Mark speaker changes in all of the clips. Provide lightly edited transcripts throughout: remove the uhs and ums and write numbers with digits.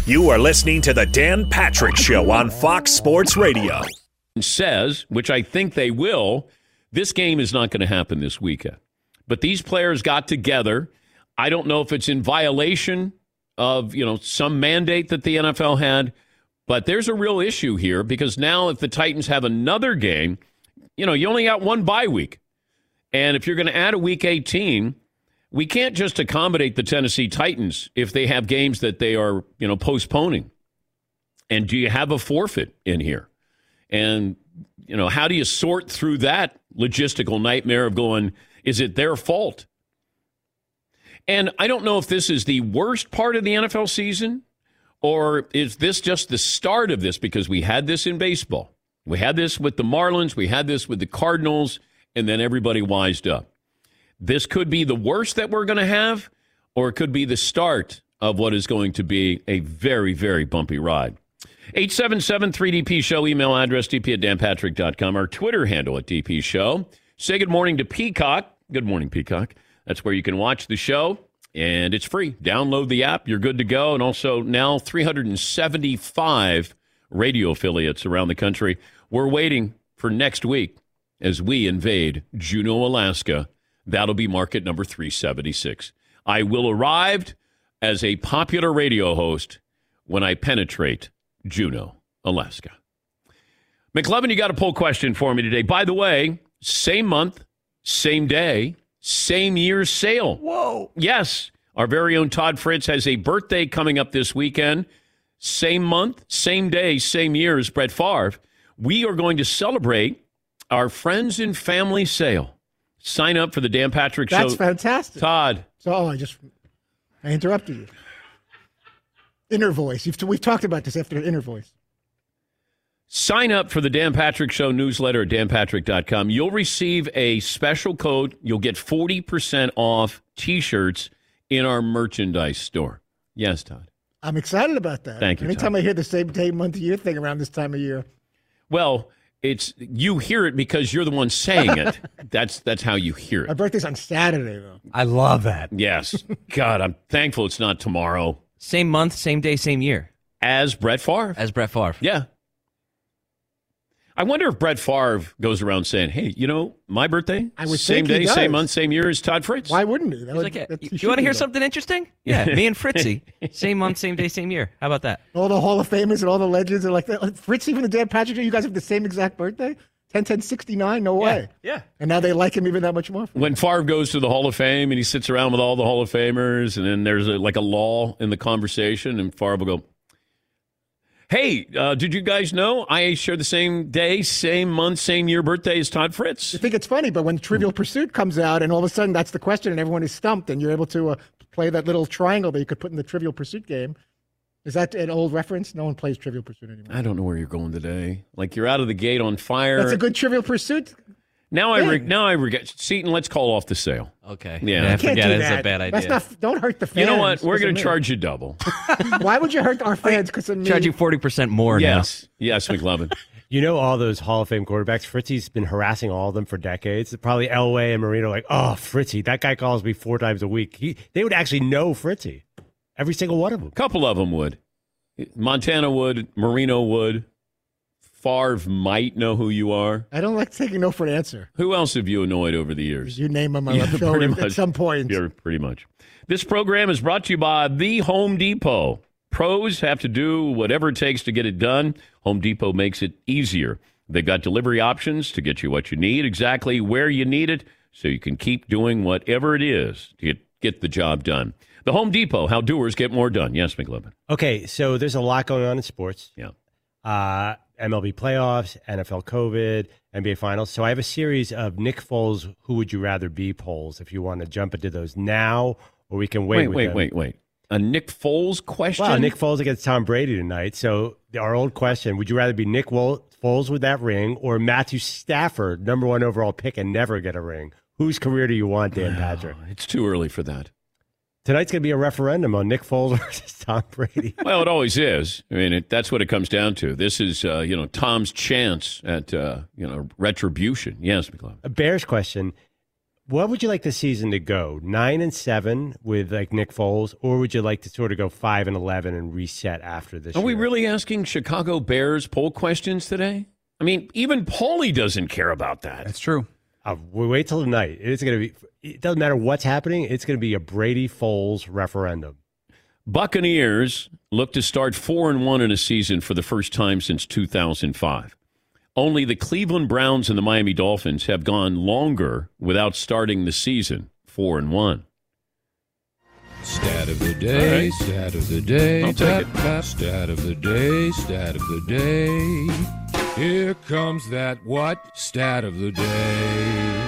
Speaker 1: You are listening to the Dan Patrick Show on Fox Sports Radio.
Speaker 2: Says, which I think they will, this game is not going to happen this weekend. But these players got together. I don't know if it's in violation of, some mandate that the NFL had, but there's a real issue here because now if the Titans have another game, you only got one bye week. And if you're going to add a week 18, we can't just accommodate the Tennessee Titans if they have games that they are, postponing. And do you have a forfeit in here? And, how do you sort through that logistical nightmare of going, is it their fault? And I don't know if this is the worst part of the NFL season or is this just the start of this because we had this in baseball. We had this with the Marlins. We had this with the Cardinals. And then everybody wised up. This could be the worst that we're going to have, or it could be the start of what is going to be a very, very bumpy ride. 877-3DP-SHOW, email address dp@danpatrick.com, our Twitter handle at DP Show. Say good morning to Peacock. Good morning, Peacock. That's where you can watch the show, and it's free. Download the app. You're good to go. And also now 375 radio affiliates around the country. We're waiting for next week as we invade Juneau, Alaska. That'll be market number 376. I will arrive as a popular radio host when I penetrate Juneau, Alaska. McLovin, you got a poll question for me today. By the way, same month, same day, same year sale.
Speaker 3: Whoa.
Speaker 2: Yes. Our very own Todd Fritz has a birthday coming up this weekend. Same month, same day, same year as Brett Favre. We are going to celebrate our friends and family sale. Sign up for the Dan Patrick Show.
Speaker 3: That's fantastic.
Speaker 2: Todd.
Speaker 3: So I interrupted you. Inner voice. We've talked about this after inner voice.
Speaker 2: Sign up for the Dan Patrick Show newsletter at danpatrick.com. You'll receive a special code. You'll get 40% off T-shirts in our merchandise store. Yes, Todd.
Speaker 3: I'm excited about that.
Speaker 2: Thank you,
Speaker 3: Anytime
Speaker 2: Todd.
Speaker 3: I hear the same day, month, year thing around this time of year.
Speaker 2: Well, you hear it because you're the one saying it. That's how you hear
Speaker 3: My
Speaker 2: it.
Speaker 3: birthday's on Saturday, though.
Speaker 4: I love that.
Speaker 2: Yes. God, I'm thankful it's not tomorrow.
Speaker 4: Same month, same day, same year.
Speaker 2: As Brett Favre.
Speaker 4: As Brett Favre.
Speaker 2: Yeah. I wonder if Brett Favre goes around saying, hey, my birthday,
Speaker 3: I would
Speaker 2: same
Speaker 3: think he
Speaker 2: day,
Speaker 3: does.
Speaker 2: same month, same year as Todd Fritz.
Speaker 3: Why wouldn't he?
Speaker 4: He's like, you want to hear something interesting? Yeah, me and Fritzy. Same month, same day, same year. How about that?
Speaker 3: All the Hall of Famers and all the legends are like that. Fritz, even the Dan Patrick, you guys have the same exact birthday? 10-10-69? No way.
Speaker 4: Yeah.
Speaker 3: And now they like him even that much more.
Speaker 2: When Favre goes to the Hall of Fame and he sits around with all the Hall of Famers, and then there's a lull in the conversation, and Favre will go, hey, did you guys know I share the same day, same month, same year birthday as Todd Fritz?
Speaker 3: I think it's funny, but when Trivial Pursuit comes out and all of a sudden that's the question and everyone is stumped and you're able to play that little triangle that you could put in the Trivial Pursuit game. Is that an old reference? No one plays Trivial Pursuit anymore.
Speaker 2: I don't know where you're going today. Like you're out of the gate on fire.
Speaker 3: That's a good Trivial Pursuit.
Speaker 2: Now I regret. Seton, let's call off the sale.
Speaker 4: Okay.
Speaker 2: Yeah.
Speaker 4: I
Speaker 3: Can't
Speaker 4: forget
Speaker 3: do
Speaker 4: it's
Speaker 3: that.
Speaker 4: a bad idea.
Speaker 3: That's not. Don't hurt the fans.
Speaker 2: You know what? We're going to
Speaker 3: Listen,
Speaker 2: charge you double.
Speaker 3: Why would you hurt our fans? Because
Speaker 4: Charge you 40% more now.
Speaker 2: Yes, McLovin.
Speaker 5: You know all those Hall of Fame quarterbacks? Fritzy's been harassing all of them for decades. Probably Elway and Marino like, oh, Fritzy, that guy calls me 4 times a week. They would actually know Fritzy. Every single one of them.
Speaker 2: A couple of them would. Montana would. Marino would. Favre might know who you are.
Speaker 3: I don't like taking no for an answer.
Speaker 2: Who else have you annoyed over the years?
Speaker 3: You name them on the show
Speaker 2: pretty
Speaker 3: at
Speaker 2: much.
Speaker 3: some point.
Speaker 2: Yeah, pretty much. This program is brought to you by The Home Depot. Pros have to do whatever it takes to get it done. Home Depot makes it easier. They've got delivery options to get you what you need, exactly where you need it, so you can keep doing whatever it is to get the job done. The Home Depot, how doers get more done. Yes, McLovin.
Speaker 5: Okay, so there's a lot going on in sports.
Speaker 2: Yeah.
Speaker 5: MLB playoffs, NFL COVID, NBA Finals. So I have a series of Nick Foles, who would you rather be polls if you want to jump into those now, or we can wait.
Speaker 2: Wait. A Nick Foles question?
Speaker 5: Wow, Nick Foles against Tom Brady tonight. So our old question, would you rather be Nick Foles with that ring or Matthew Stafford, number 1 overall pick and never get a ring? Whose career do you want, Dan Patrick?
Speaker 2: It's too early for that.
Speaker 5: Tonight's going to be a referendum on Nick Foles versus Tom Brady.
Speaker 2: Well, it always is. I mean, that's what it comes down to. This is, Tom's chance at, retribution. Yes, McLeod.
Speaker 5: A Bears question. What would you like the season to go? 9-7 with like Nick Foles, or would you like to sort of go 5-11 and reset after this?
Speaker 2: Are
Speaker 5: year?
Speaker 2: we really asking Chicago Bears poll questions today? I mean, even Paulie doesn't care about that.
Speaker 6: That's true.
Speaker 5: We wait till tonight. It's going to be. It doesn't matter what's happening. It's going to be a Brady Foles referendum.
Speaker 2: Buccaneers look to start 4-1 in a season for the first time since 2005. Only the Cleveland Browns and the Miami Dolphins have gone longer without starting the season 4-1.
Speaker 7: Stat of the day,
Speaker 2: right.
Speaker 7: Stat of the day,
Speaker 2: I'll take it.
Speaker 7: Stat of the day, Stat of the day. Here comes that what? Stat of the day.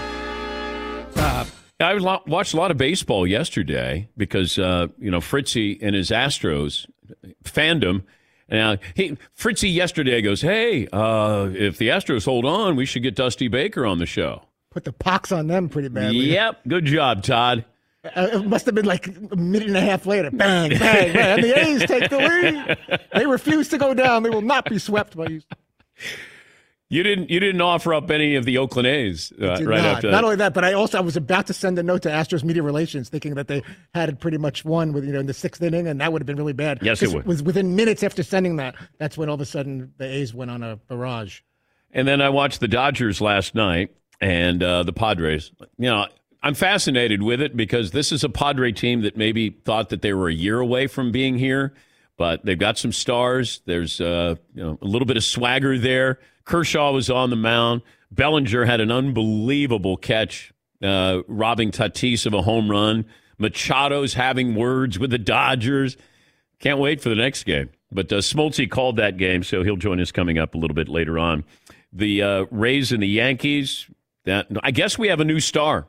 Speaker 2: I watched a lot of baseball yesterday because, Fritzy and his Astros fandom. Fritzy yesterday goes, hey, if the Astros hold on, we should get Dusty Baker on the show.
Speaker 3: Put the pox on them pretty badly.
Speaker 2: Yep. Good job, Todd.
Speaker 3: It must have been like a minute and a half later. Bang, bang, bang. And the A's take the lead. They refuse to go down. They will not be swept by you.
Speaker 2: You didn't offer up any of the Oakland A's right after that.
Speaker 3: Not only that, but I was about to send a note to Astros Media Relations thinking that they had pretty much won with in the sixth inning, and that would have been really bad.
Speaker 2: Yes, it would.
Speaker 3: Was within minutes after sending that. That's when all of a sudden the A's went on a barrage.
Speaker 2: And then I watched the Dodgers last night and the Padres. I'm fascinated with it because this is a Padre team that maybe thought that they were a year away from being here, but they've got some stars. There's a little bit of swagger there. Kershaw was on the mound. Bellinger had an unbelievable catch, robbing Tatis of a home run. Machado's having words with the Dodgers. Can't wait for the next game. But Smoltz called that game, so he'll join us coming up a little bit later on. The Rays and the Yankees, I guess we have a new star.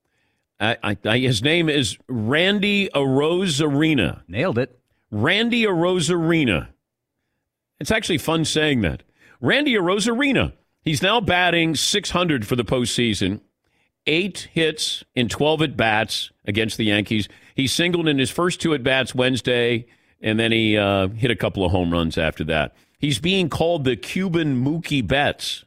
Speaker 2: His name is Randy Arozarena.
Speaker 6: Nailed it.
Speaker 2: Randy Arozarena. It's actually fun saying that. Randy Arozarena. He's now batting .600 for the postseason. 8 hits in 12 at-bats against the Yankees. He singled in his first 2 at-bats Wednesday, and then he hit a couple of home runs after that. He's being called the Cuban Mookie Betts.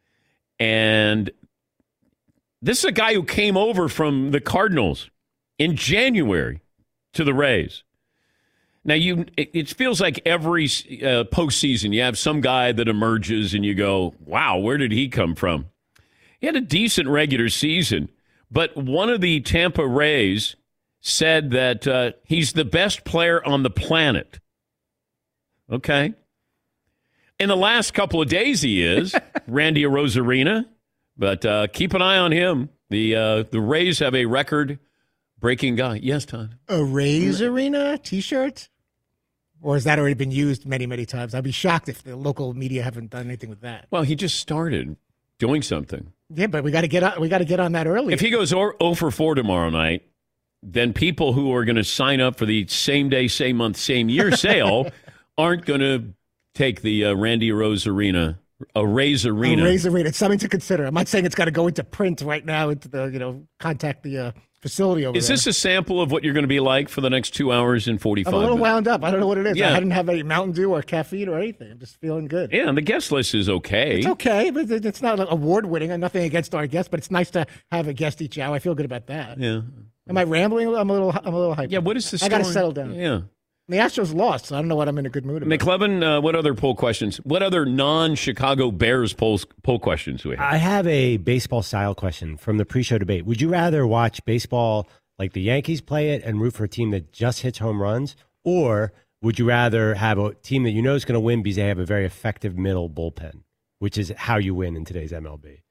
Speaker 2: And this is a guy who came over from the Cardinals in January to the Rays. Now, it feels like every postseason you have some guy that emerges and you go, wow, where did he come from? He had a decent regular season, but one of the Tampa Rays said that he's the best player on the planet. Okay. In the last couple of days he is, Randy Arozarena, but keep an eye on him. The Rays have a record-breaking guy. Yes, Todd?
Speaker 3: A Rays Arena T-shirt? Or has that already been used many, many times? I'd be shocked if the local media haven't done anything with that.
Speaker 2: Well, he just started doing something.
Speaker 3: Yeah, but we got to get on that early.
Speaker 2: If he goes 0 for 4 tomorrow night, then people who are going to sign up for the same day, same month, same year sale aren't going to take the Randy Arozarena, a Rays Arena.
Speaker 3: A Rays Arena. It's something to consider. I'm not saying it's got to go into print right now, into the, contact the facility over there.
Speaker 2: Is this a sample of what you're going to be like for the next 2 hours and 45
Speaker 3: I'm a little
Speaker 2: minutes?
Speaker 3: wound up. I don't know what it is.
Speaker 2: Yeah.
Speaker 3: I hadn't had any Mountain Dew or caffeine or anything. I'm just feeling good.
Speaker 2: Yeah, and the guest list is okay.
Speaker 3: It's okay, but it's not award-winning. I'm nothing against our guests, but it's nice to have a guest each hour. I feel good about that.
Speaker 2: Yeah.
Speaker 3: Am I rambling? I'm a little hyped.
Speaker 2: Yeah, what is the story?
Speaker 3: I got to settle down.
Speaker 2: Yeah.
Speaker 3: The Astros lost, so I don't know what I'm in a good mood about.
Speaker 2: McLevin, what other poll questions? What other non-Chicago Bears poll questions do we have?
Speaker 5: I have a baseball-style question from the pre-show debate. Would you rather watch baseball like the Yankees play it and root for a team that just hits home runs, or would you rather have a team that you know is going to win because they have a very effective middle bullpen, which is how you win in today's MLB?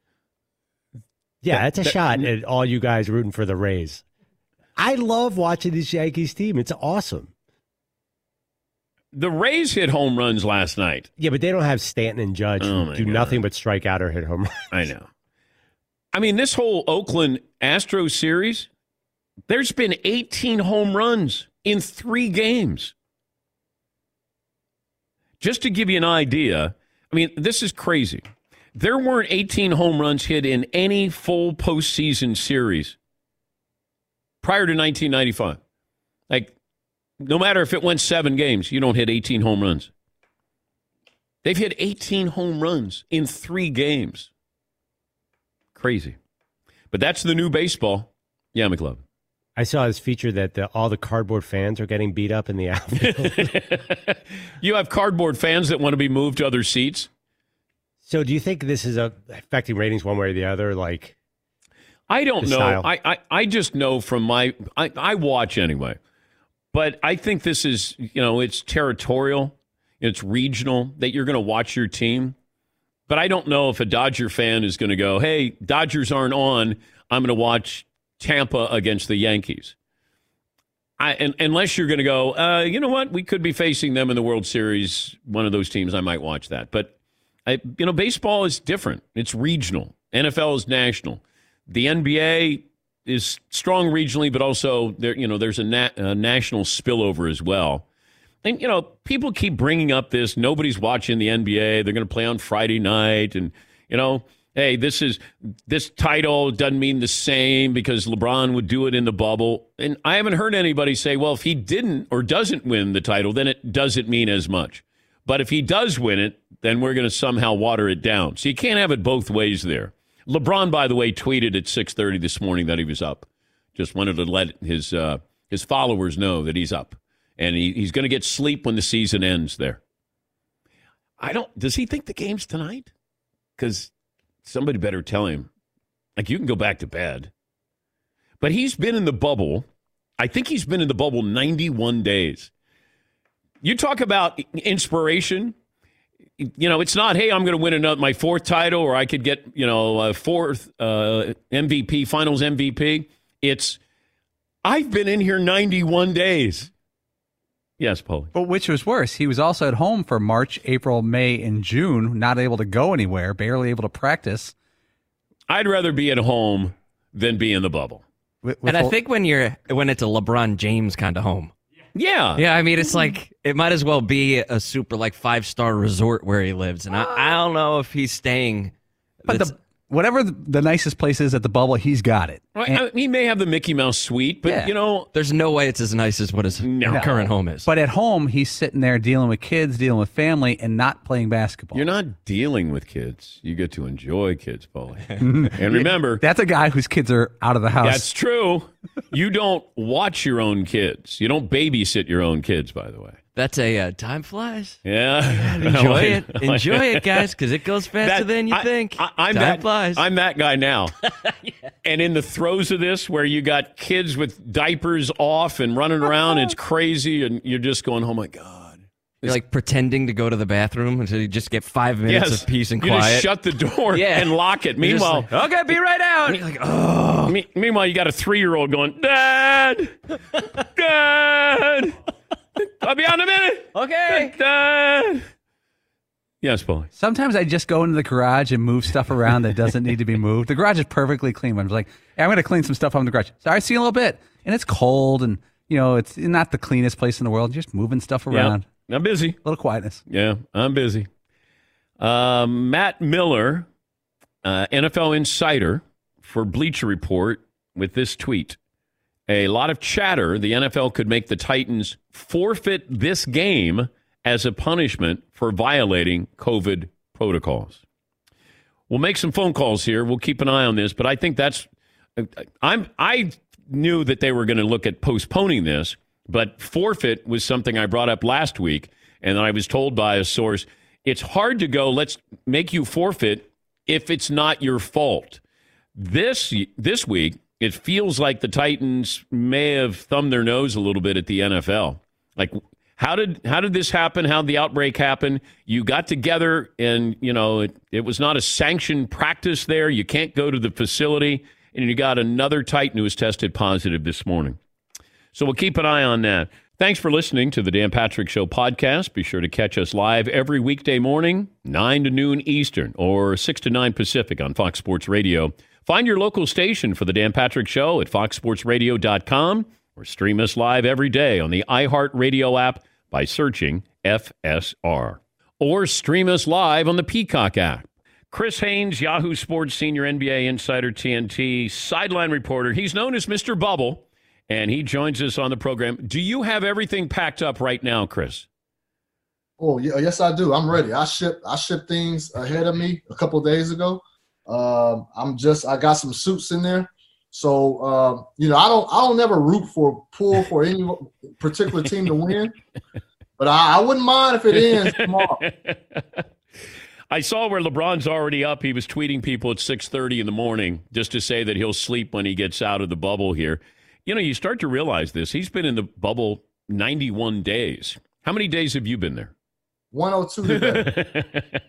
Speaker 5: Yeah, that's a shot at all you guys rooting for the Rays. I love watching this Yankees team. It's awesome.
Speaker 2: The Rays hit home runs last night.
Speaker 5: Yeah, but they don't have Stanton and Judge who do nothing but strike out or hit home runs.
Speaker 2: I know. I mean, this whole Oakland Astros series, there's been 18 home runs in 3 games. Just to give you an idea, I mean, this is crazy. There weren't 18 home runs hit in any full postseason series prior to 1995. Like, no matter if it went 7 games, you don't hit 18 home runs. They've hit 18 home runs in 3 games. Crazy. But that's the new baseball. Yeah, McLovin.
Speaker 5: I saw this feature that all the cardboard fans are getting beat up in the outfield.
Speaker 2: You have cardboard fans that want to be moved to other seats.
Speaker 5: So do you think this is affecting ratings one way or the other? Like,
Speaker 2: I don't know.
Speaker 5: Style.
Speaker 2: I just know from I watch anyway. But I think this is, it's territorial, it's regional, that you're going to watch your team. But I don't know if a Dodger fan is going to go, hey, Dodgers aren't on, I'm going to watch Tampa against the Yankees. Unless you're going to go, you know what, we could be facing them in the World Series, one of those teams, I might watch that. But, baseball is different. It's regional. NFL is national. The NBA is strong regionally, but also there's a national spillover as well. And, people keep bringing up this. Nobody's watching the NBA. They're going to play on Friday night. And, hey, this title doesn't mean the same because LeBron would do it in the bubble. And I haven't heard anybody say, well, if he didn't or doesn't win the title, then it doesn't mean as much. But if he does win it, then we're going to somehow water it down. So you can't have it both ways there. LeBron, by the way, tweeted at 6:30 this morning that he was up. Just wanted to let his followers know that he's up. And he's going to get sleep when the season ends there. Does he think the game's tonight? Because somebody better tell him. Like, you can go back to bed. But he's been in the bubble. I think he's been in the bubble 91 days. You talk about inspiration. It's not, hey, I'm going to win my fourth title, or I could get, a fourth MVP, finals MVP. It's, I've been in here 91 days. Yes, Paulie.
Speaker 6: But which was worse? He was also at home for March, April, May, and June, not able to go anywhere, barely able to practice.
Speaker 2: I'd rather be at home than be in the bubble.
Speaker 4: And I think when it's a LeBron James kind of home.
Speaker 2: Yeah.
Speaker 4: Yeah, I mean, it's like, it might as well be a super, 5-star resort where he lives. And I don't know if he's staying.
Speaker 6: But whatever the nicest place is at the bubble, he's got it.
Speaker 2: He may have the Mickey Mouse suite, but,
Speaker 4: there's no way it's as nice as what his current home is.
Speaker 6: But at home, he's sitting there dealing with kids, dealing with family, and not playing basketball.
Speaker 2: You're not dealing with kids. You get to enjoy kids, Paulie. And remember,
Speaker 6: that's a guy whose kids are out of the house.
Speaker 2: That's true. You don't watch your own kids. You don't babysit your own kids, by the way.
Speaker 4: That's a time flies.
Speaker 2: Yeah.
Speaker 4: Enjoy it. Enjoy it, guys, because it goes faster than you think. Time flies.
Speaker 2: I'm that guy now. Yeah. And in the throes of this, where you got kids with diapers off and running around, it's crazy, and you're just going, oh, my God.
Speaker 4: You're like pretending to go to the bathroom until you just get 5 minutes of peace and quiet.
Speaker 2: You just shut the door and lock it. Meanwhile,
Speaker 4: okay, be right out. And you're like, oh.
Speaker 2: Meanwhile, you got a 3-year-old going, Dad, Dad. I'll be out in a minute.
Speaker 4: Okay.
Speaker 2: Dad. Yes, Paulie.
Speaker 6: Sometimes I just go into the garage and move stuff around that doesn't need to be moved. The garage is perfectly clean. I'm like, hey, I'm going to clean some stuff up in the garage. Sorry, see you in a little bit. And it's cold, and, it's not the cleanest place in the world. Just moving stuff around.
Speaker 2: Yeah, I'm busy.
Speaker 6: A little quietness.
Speaker 2: Yeah, I'm busy. Matt Miller, NFL insider for Bleacher Report, with this tweet. A lot of chatter. The NFL could make the Titans forfeit this game as a punishment for violating COVID protocols. We'll make some phone calls here. We'll keep an eye on this, but I think I knew that they were going to look at postponing this, but forfeit was something I brought up last week, and then I was told by a source, it's hard to go, let's make you forfeit if it's not your fault. This week, it feels like the Titans may have thumbed their nose a little bit at the NFL. Like, how did this happen? How did the outbreak happen? You got together and, it was not a sanctioned practice there. You can't go to the facility. And you got another Titan who was tested positive this morning. So we'll keep an eye on that. Thanks for listening to the Dan Patrick Show podcast. Be sure to catch us live every weekday morning, 9 to noon Eastern or 6 to 9 Pacific on Fox Sports Radio. Find your local station for the Dan Patrick Show at foxsportsradio.com or stream us live every day on the iHeartRadio app by searching FSR. Or stream us live on the Peacock app. Chris Haynes, Yahoo Sports senior NBA insider, TNT, sideline reporter. He's known as Mr. Bubble, and he joins us on the program. Do you have everything packed up right now, Chris?
Speaker 8: Oh, yeah, yes, I do. I'm ready. I shipped things ahead of me a couple of days ago. I got some suits in there. So, I don't never pull for any particular team to win, but I wouldn't mind if it ends tomorrow.
Speaker 2: I saw where LeBron's already up. He was tweeting people at 6:30 in the morning just to say that he'll sleep when he gets out of the bubble here. You start to realize this. He's been in the bubble 91 days. How many days have you been there?
Speaker 8: 102 today.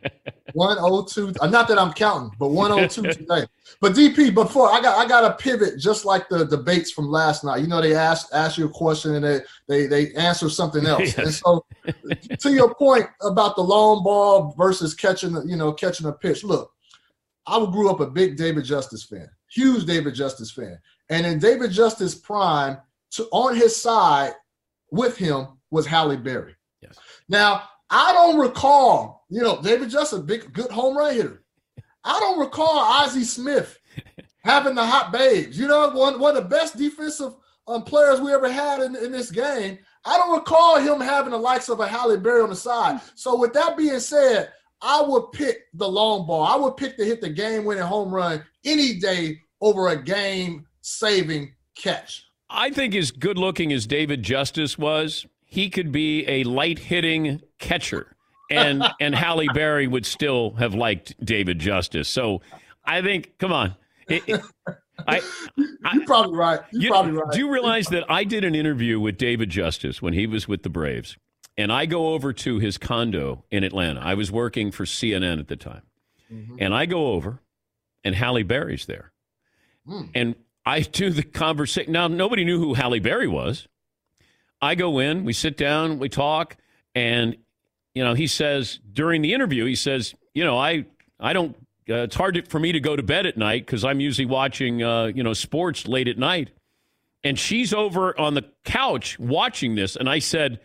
Speaker 8: 102. Not that I'm counting, but 102 today. But DP, before I got to pivot, just like the debates from last night. They ask you a question and they answer something else. Yes. And so, to your point about the long ball versus catching a pitch. Look, I grew up a big David Justice fan, huge David Justice fan, and in David Justice prime, on his side with him was Halle Berry.
Speaker 2: Yes.
Speaker 8: Now, I don't recall, David Justice, good home run hitter. I don't recall Ozzie Smith having the hot babes. One of the best defensive players we ever had in this game. I don't recall him having the likes of a Halle Berry on the side. So with that being said, I would pick the long ball. I would pick to hit the game-winning home run any day over a game-saving catch.
Speaker 2: I think as good-looking as David Justice was, he could be a light-hitting catcher, and Halle Berry would still have liked David Justice. So I think, come on.
Speaker 8: You're probably right. You're probably right.
Speaker 2: Do you realize that I did an interview with David Justice when he was with the Braves, and I go over to his condo in Atlanta. I was working for CNN at the time. Mm-hmm. And I go over, and Halle Berry's there. And I do the conversation. Now, nobody knew who Halle Berry was. I go in, we sit down, we talk, and, he says, during the interview, he says, I don't, it's hard for me to go to bed at night because I'm usually watching, sports late at night. And she's over on the couch watching this. And I said,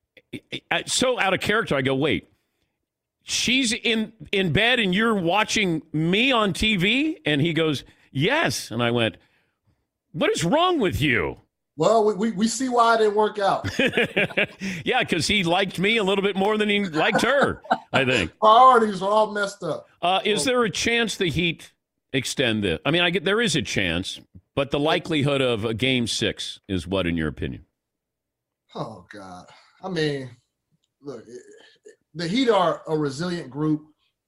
Speaker 2: so out of character, I go, wait, she's in bed and you're watching me on TV? And he goes, yes. And I went, what is wrong with you?
Speaker 8: Well, we see why it didn't work out.
Speaker 2: Yeah, because he liked me a little bit more than he liked her, I think.
Speaker 8: Priorities are all messed up.
Speaker 2: Is there a chance the Heat extend this? I mean, there is a chance, but the likelihood of a Game 6 is what, in your opinion?
Speaker 8: Oh, God. I mean, look, the Heat are a resilient group.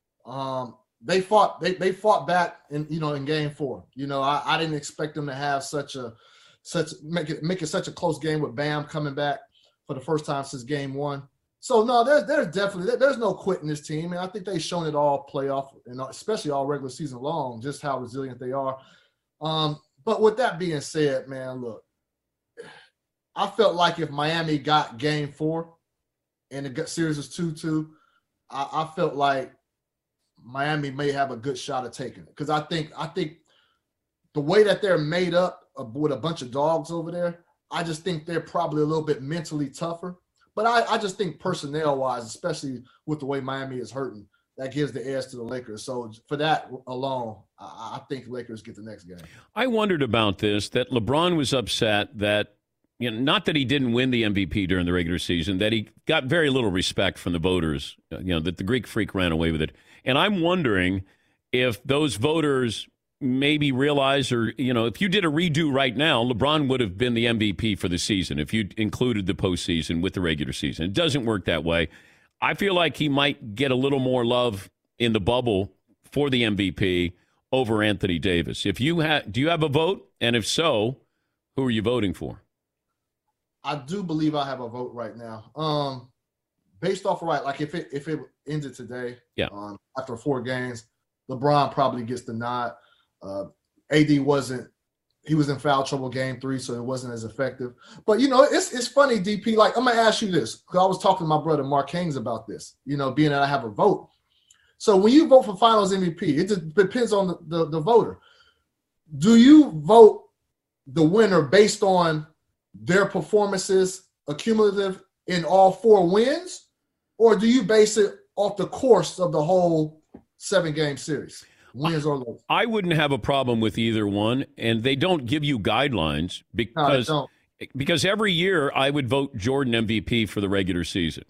Speaker 8: They fought back in Game 4. I didn't expect them to have make it such a close game with Bam coming back for the first time since Game 1. So no, there's no quitting this team, and I think they've shown it all playoff and especially all regular season long just how resilient they are. But with that being said, man, look, I felt like if Miami got Game 4 and the series was 2-2, I felt like Miami may have a good shot at taking it because I think the way that they're made up with a bunch of dogs over there, I just think they're probably a little bit mentally tougher. But I just think personnel-wise, especially with the way Miami is hurting, that gives the edge to the Lakers. So for that alone, I think Lakers get the next game.
Speaker 2: I wondered about this, that LeBron was upset that, not that he didn't win the MVP during the regular season, that he got very little respect from the voters, that the Greek Freak ran away with it. And I'm wondering if those voters maybe realize, or, if you did a redo right now, LeBron would have been the MVP for the season if you included the postseason with the regular season. It doesn't work that way. I feel like he might get a little more love in the bubble for the MVP over Anthony Davis. Do you have a vote? And if so, who are you voting for?
Speaker 8: I do believe I have a vote right now. Based off of like if it ended today, after 4 games, LeBron probably gets the nod. AD was in foul trouble Game 3, so it wasn't as effective. But it's funny, DP. Like, I'm gonna ask you this because I was talking to my brother Mark Haynes about this. Being that I have a vote. So when you vote for Finals MVP, it just depends on the voter. Do you vote the winner based on their performances accumulative in all 4 wins, or do you base it off the course of the whole 7-game series? Wins or losses? I
Speaker 2: wouldn't have a problem with either one, and they don't give you guidelines because every year I would vote Jordan MVP for the regular season.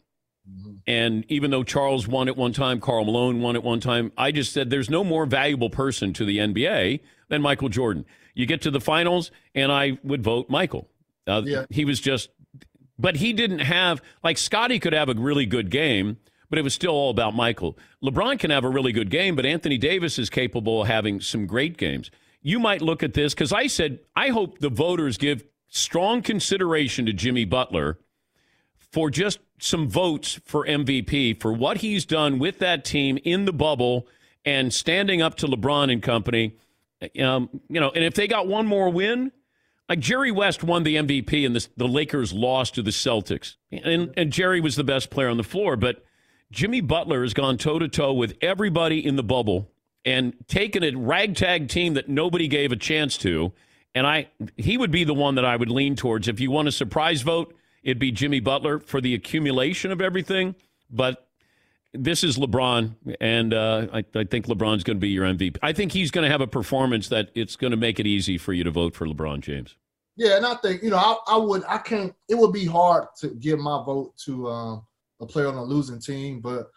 Speaker 2: And even though Charles won at one time, Karl Malone won at one time, I just said there's no more valuable person to the NBA than Michael Jordan. You get to the finals, and I would vote Michael. He was just, but he didn't have, like Scotty could have a really good game, but it was still all about Michael. LeBron can have a really good game, but Anthony Davis is capable of having some great games. You might look at this, because I said, I hope the voters give strong consideration to Jimmy Butler for just some votes for MVP, for what he's done with that team in the bubble and standing up to LeBron and company. And if they got one more win, like Jerry West won the MVP and the Lakers lost to the Celtics. And Jerry was the best player on the floor, but Jimmy Butler has gone toe-to-toe with everybody in the bubble and taken a ragtag team that nobody gave a chance to. And he would be the one that I would lean towards. If you want a surprise vote, it'd be Jimmy Butler for the accumulation of everything. But this is LeBron, and I think LeBron's going to be your MVP. I think he's going to have a performance that it's going to make it easy for you to vote for LeBron James.
Speaker 8: Yeah, and I think, it would be hard to give my vote to a player on a losing team. But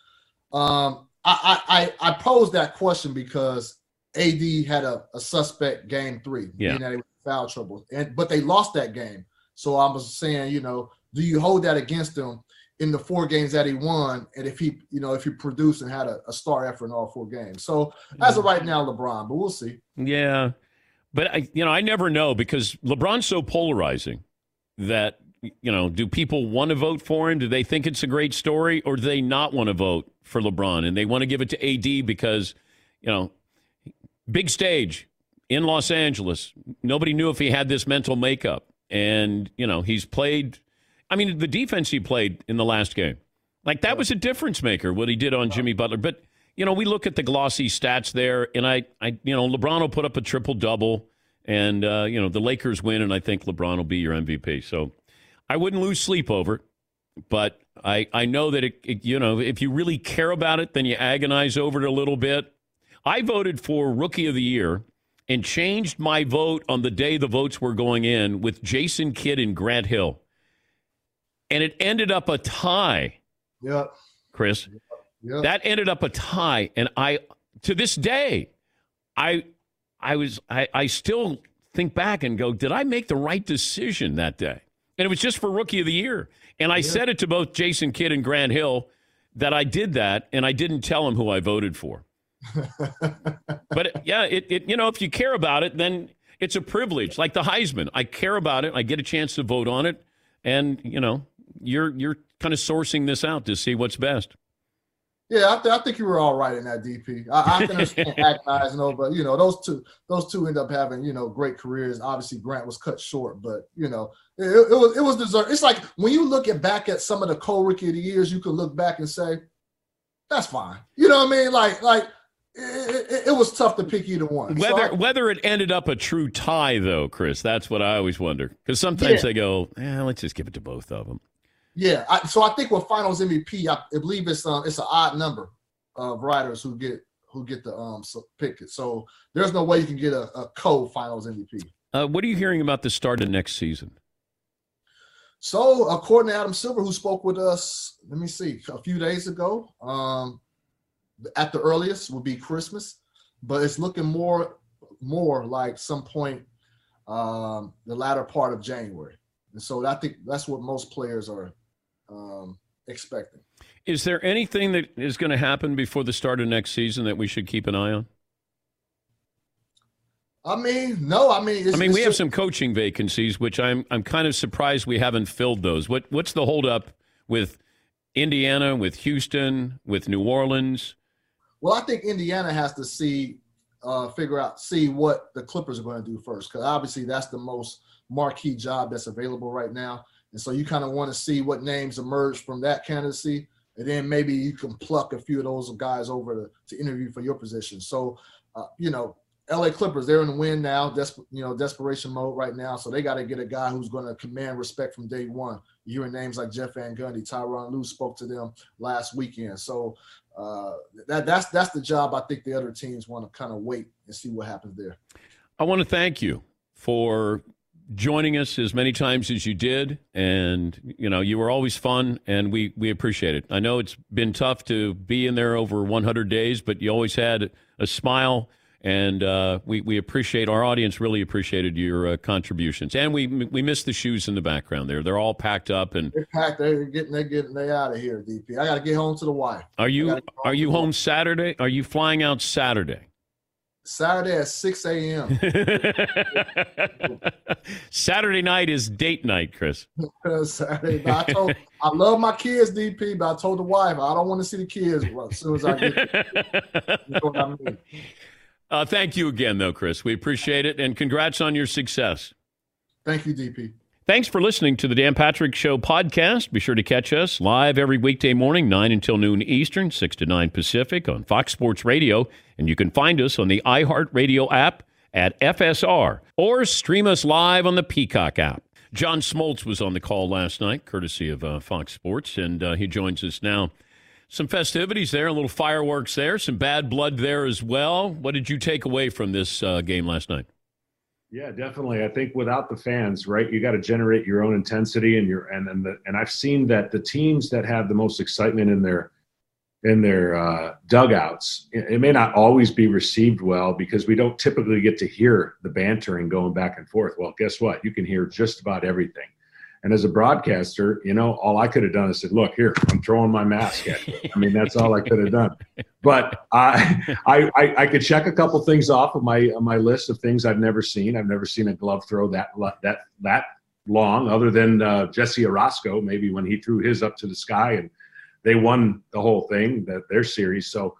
Speaker 8: I posed that question because AD had a suspect game 3, meaning that it was foul trouble, but they lost that game. So I was saying, do you hold that against him in the 4 games that he won, and if he produced and had a star effort in all 4 games? So as of right now, LeBron, but we'll see.
Speaker 2: Yeah, but I never know, because LeBron's so polarizing that do people want to vote for him? Do they think it's a great story, or do they not want to vote for LeBron and they want to give it to AD because big stage in Los Angeles, nobody knew if he had this mental makeup. And, he's played, the defense he played in the last game, like that was a difference maker, what he did on Jimmy Butler. But, we look at the glossy stats there, and LeBron will put up a triple-double, and, the Lakers win, and I think LeBron will be your MVP. So I wouldn't lose sleep over it, but I know that, if you really care about it, then you agonize over it a little bit. I voted for Rookie of the Year and changed my vote on the day the votes were going in with Jason Kidd and Grant Hill. And it ended up a tie.
Speaker 8: Yep.
Speaker 2: Chris.
Speaker 8: Yep.
Speaker 2: That ended up a tie. And to this day, I still think back and go, did I make the right decision that day? And it was just for Rookie of the Year. And I said it to both Jason Kidd and Grant Hill that I did that, and I didn't tell them who I voted for. But if you care about it, then it's a privilege. Like the Heisman, I care about it. I get a chance to vote on it, and you're kind of sourcing this out to see what's best.
Speaker 8: Yeah, I think you were all right in that, DP. I can understand agonizing over, those two end up having, great careers. Obviously, Grant was cut short, but it was deserved. It's like when you look back at some of the co-rookie of the years, you could look back and say, that's fine. You know what I mean? Like it was tough to pick either one.
Speaker 2: Whether it ended up a true tie, though, Chris, that's what I always wonder. Because sometimes they go, let's just give it to both of them.
Speaker 8: Yeah, so I think with Finals MVP, I believe it's an odd number of writers who get the pick it. So there's no way you can get a co-Finals MVP.
Speaker 2: What are you hearing about the start of next season?
Speaker 8: So according to Adam Silver, who spoke with us, a few days ago, at the earliest will be Christmas, but it's looking more like some point the latter part of January. And so I think that's what most players are expecting.
Speaker 2: Is there anything that is going to happen before the start of next season that we should keep an eye on?
Speaker 8: No.
Speaker 2: We have some coaching vacancies, which I'm kind of surprised we haven't filled those. What's the holdup with Indiana, with Houston, with New Orleans?
Speaker 8: Well, I think Indiana has to see what the Clippers are going to do first, because obviously that's the most marquee job that's available right now. And so you kind of want to see what names emerge from that candidacy, and then maybe you can pluck a few of those guys over to interview for your position. So, LA Clippers, they're in the win now, desperation mode right now. So they got to get a guy who's going to command respect from day one. You hear names like Jeff Van Gundy, Tyronn Lue spoke to them last weekend. So that's the job I think the other teams want to kind of wait and see what happens there.
Speaker 2: I want to thank you for joining us as many times as you did, and you were always fun, and we appreciate it. I know it's been tough to be in there over 100 days, but you always had a smile, and we appreciate, our audience really appreciated your contributions, and we missed the shoes in the background there. They're all packed up, and
Speaker 8: they're packed. They're out of here, DP. I got to get home to the wife.
Speaker 2: Are you home Saturday? Are you flying out Saturday?
Speaker 8: Saturday at 6 a.m.
Speaker 2: Saturday night is date night, Chris.
Speaker 8: Saturday. I love my kids, DP, but I told the wife I don't want to see the kids as soon as I get there. You know what I mean?
Speaker 2: Thank you again, though, Chris. We appreciate it, and congrats on your success.
Speaker 8: Thank you, DP.
Speaker 2: Thanks for listening to the Dan Patrick Show podcast. Be sure to catch us live every weekday morning, 9 until noon Eastern, 6 to 9 Pacific on Fox Sports Radio. And you can find us on the iHeartRadio app at FSR or stream us live on the Peacock app. John Smoltz was on the call last night, courtesy of Fox Sports, and he joins us now. Some festivities there, a little fireworks there, some bad blood there as well. What did you take away from this game last night?
Speaker 9: Yeah, definitely. I think without the fans, right, you got to generate your own intensity and I've seen that the teams that have the most excitement in their dugouts, it may not always be received well because we don't typically get to hear the bantering going back and forth. Well, guess what? You can hear just about everything. And as a broadcaster, all I could have done is said, look, here, I'm throwing my mask at you. I mean, that's all I could have done. But I could check a couple things off of my list of things I've never seen. I've never seen a glove throw that long, other than Jesse Orosco, maybe when he threw his up to the sky and they won the whole thing, their series. So,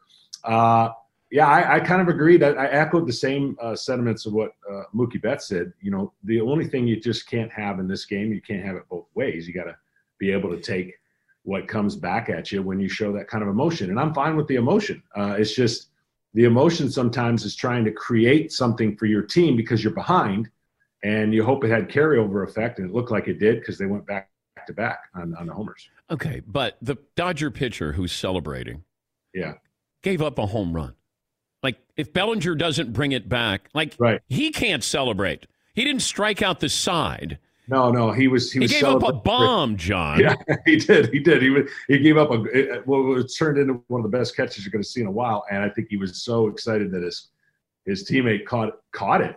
Speaker 9: I kind of agreed. I echoed the same sentiments of what Mookie Betts said. The only thing you just can't have in this game, you can't have it both ways. You got to be able to take what comes back at you when you show that kind of emotion. And I'm fine with the emotion. It's just the emotion sometimes is trying to create something for your team because you're behind, and you hope it had carryover effect, and it looked like it did because they went back to back on the homers.
Speaker 2: Okay, but the Dodger pitcher who's celebrating gave up a home run. Like, if Bellinger doesn't bring it back, he can't celebrate. He didn't strike out the side.
Speaker 9: No, he
Speaker 2: gave up a bomb, John.
Speaker 9: Yeah, he did. He gave up it turned into one of the best catches you're going to see in a while. And I think he was so excited that his teammate caught it.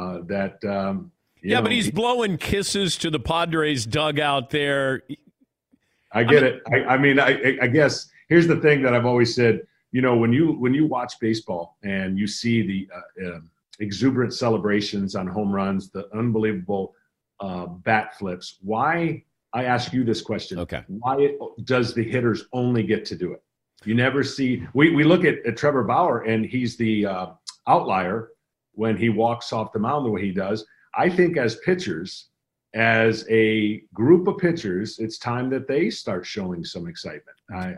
Speaker 2: But he's blowing kisses to the Padres dugout there.
Speaker 9: I get it. I guess here's the thing that I've always said. When you watch baseball and you see the exuberant celebrations on home runs, the unbelievable bat flips, why, I ask you this question, why does the hitters only get to do it? You never see – we look at Trevor Bauer, and he's the outlier when he walks off the mound the way he does. I think as pitchers, as a group of pitchers, it's time that they start showing some excitement.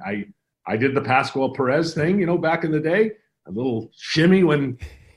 Speaker 9: I did the Pascual Perez thing, back in the day, a little shimmy when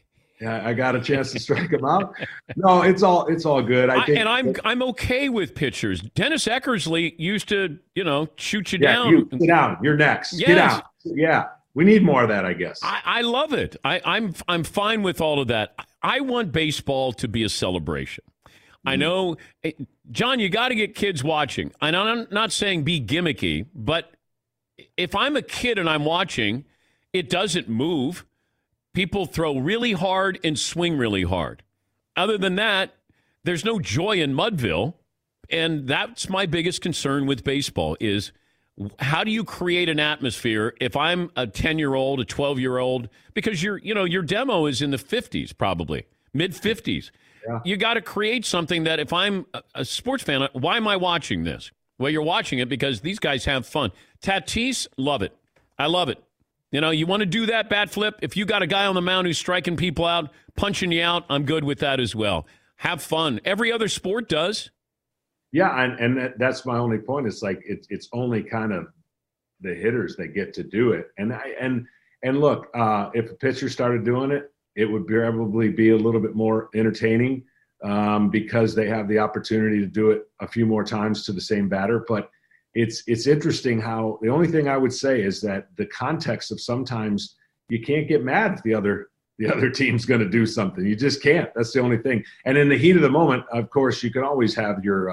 Speaker 9: I got a chance to strike him out. No, it's all good. I'm
Speaker 2: okay with pitchers. Dennis Eckersley used to, shoot you down.
Speaker 9: You sit down. You're next.
Speaker 2: Yes.
Speaker 9: Get out. Yeah, we need more of that, I guess.
Speaker 2: I love it. I'm fine with all of that. I want baseball to be a celebration. I know, John, you got to get kids watching. And I'm not saying be gimmicky, but if I'm a kid and I'm watching, it doesn't move. People throw really hard and swing really hard. Other than that, there's no joy in Mudville. And that's my biggest concern with baseball is how do you create an atmosphere if I'm a 10-year-old, a 12-year-old, because your demo is in the 50s, probably, mid-50s. Yeah. You got to create something that if I'm a sports fan, why am I watching this? Well, you're watching it because these guys have fun. Tatis, love it. I love it. You want to do that bat flip? If you got a guy on the mound who's striking people out, punching you out, I'm good with that as well. Have fun. Every other sport does.
Speaker 9: Yeah, and that's my only point. It's like it's only kind of the hitters that get to do it. And look, if a pitcher started doing it, it would probably be a little bit more entertaining because they have the opportunity to do it a few more times to the same batter. But it's interesting how the only thing I would say is that the context of sometimes you can't get mad if the other the other team's going to do something. You just can't. That's the only thing. And in the heat of the moment, of course, you can always have your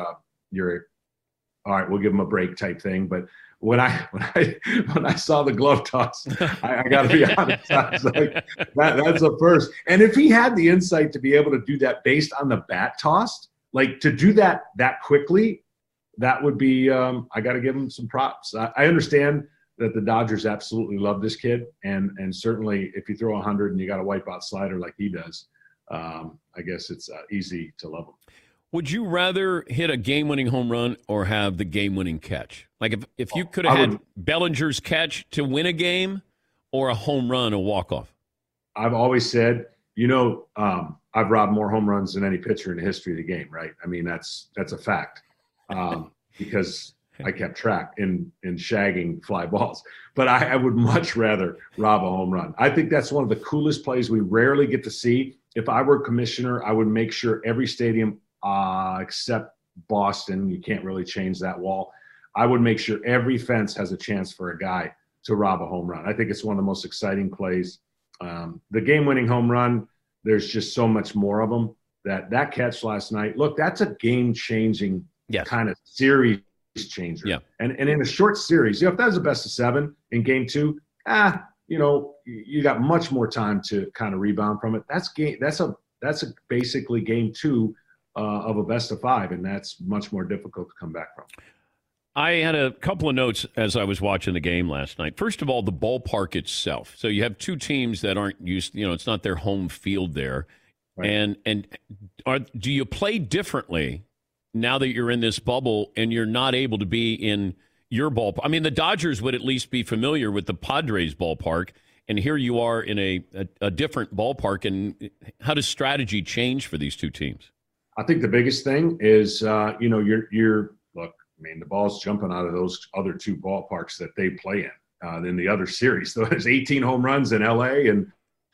Speaker 9: all right, we'll give him a break type thing. But when I saw the glove toss, I got to be honest, I was like, that's a first. And if he had the insight to be able to do that based on the bat tossed, like to do that quickly, that would be. I got to give him some props. I understand that the Dodgers absolutely love this kid, and certainly if you throw 100 and you got a wipeout slider like he does, I guess it's easy to love him.
Speaker 2: Would you rather hit a game-winning home run or have the game-winning catch? Like if you could have had Bellinger's catch to win a game or a home run, a walk-off?
Speaker 9: I've always said, I've robbed more home runs than any pitcher in the history of the game, right? I mean, that's a fact because I kept track in shagging fly balls. But I would much rather rob a home run. I think that's one of the coolest plays we rarely get to see. If I were commissioner, I would make sure every stadium except Boston, you can't really change that wall. I would make sure every fence has a chance for a guy to rob a home run. I think it's one of the most exciting plays. The game-winning home run, there's just so much more of them. That catch last night, look, that's a game-changing kind of series changer. Yeah. And in a short series, if that was a best of 7 in game 2, you got much more time to kind of rebound from it. That's basically game 2 of a best of 5, and that's much more difficult to come back from.
Speaker 2: I had a couple of notes as I was watching the game last night. First of all, the ballpark itself. So you have two teams that aren't used, it's not their home field there. Right. And do you play differently now that you're in this bubble and you're not able to be in your ballpark? I mean, the Dodgers would at least be familiar with the Padres ballpark, and here you are in a different ballpark. And how does strategy change for these two teams?
Speaker 9: I think the biggest thing is, look, I mean, the ball's jumping out of those other two ballparks that they play in the other series. So there's 18 home runs in L.A. and,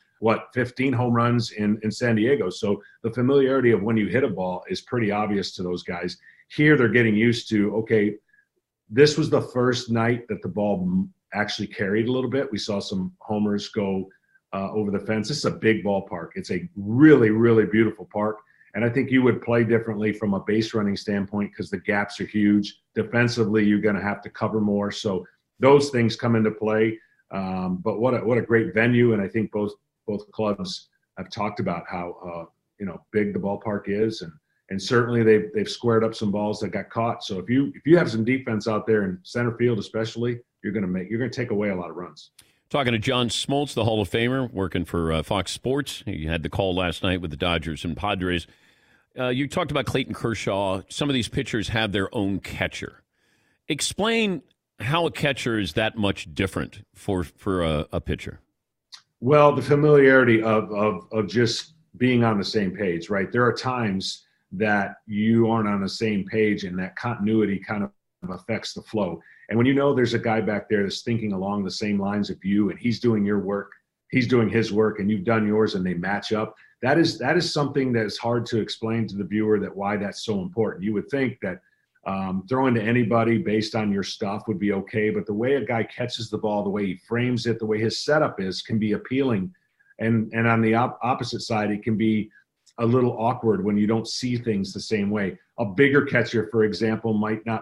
Speaker 9: 15 home runs in San Diego. So the familiarity of when you hit a ball is pretty obvious to those guys. Here they're getting used to, okay, this was the first night that the ball actually carried a little bit. We saw some homers go over the fence. This is a big ballpark. It's a really, really beautiful park. And I think you would play differently from a base running standpoint because the gaps are huge. Defensively, you're going to have to cover more. So those things come into play. But what a great venue. And I think both clubs have talked about how big the ballpark is. And certainly they've squared up some balls that got caught. So if you have some defense out there in center field especially, you're going to take away a lot of runs.
Speaker 2: Talking to John Smoltz, the Hall of Famer, working for Fox Sports. He had the call last night with the Dodgers and Padres. You talked about Clayton Kershaw. Some of these pitchers have their own catcher. Explain how a catcher is that much different for a pitcher.
Speaker 9: Well, the familiarity of just being on the same page, right? There are times that you aren't on the same page and that continuity kind of affects the flow. And when there's a guy back there that's thinking along the same lines of you and he's doing your work, he's doing his work and you've done yours and they match up, that is something that is hard to explain to the viewer that why that's so important. You would think that throwing to anybody based on your stuff would be okay, but the way a guy catches the ball, the way he frames it, the way his setup is can be appealing. And on the opposite side, it can be a little awkward when you don't see things the same way. A bigger catcher, for example, might not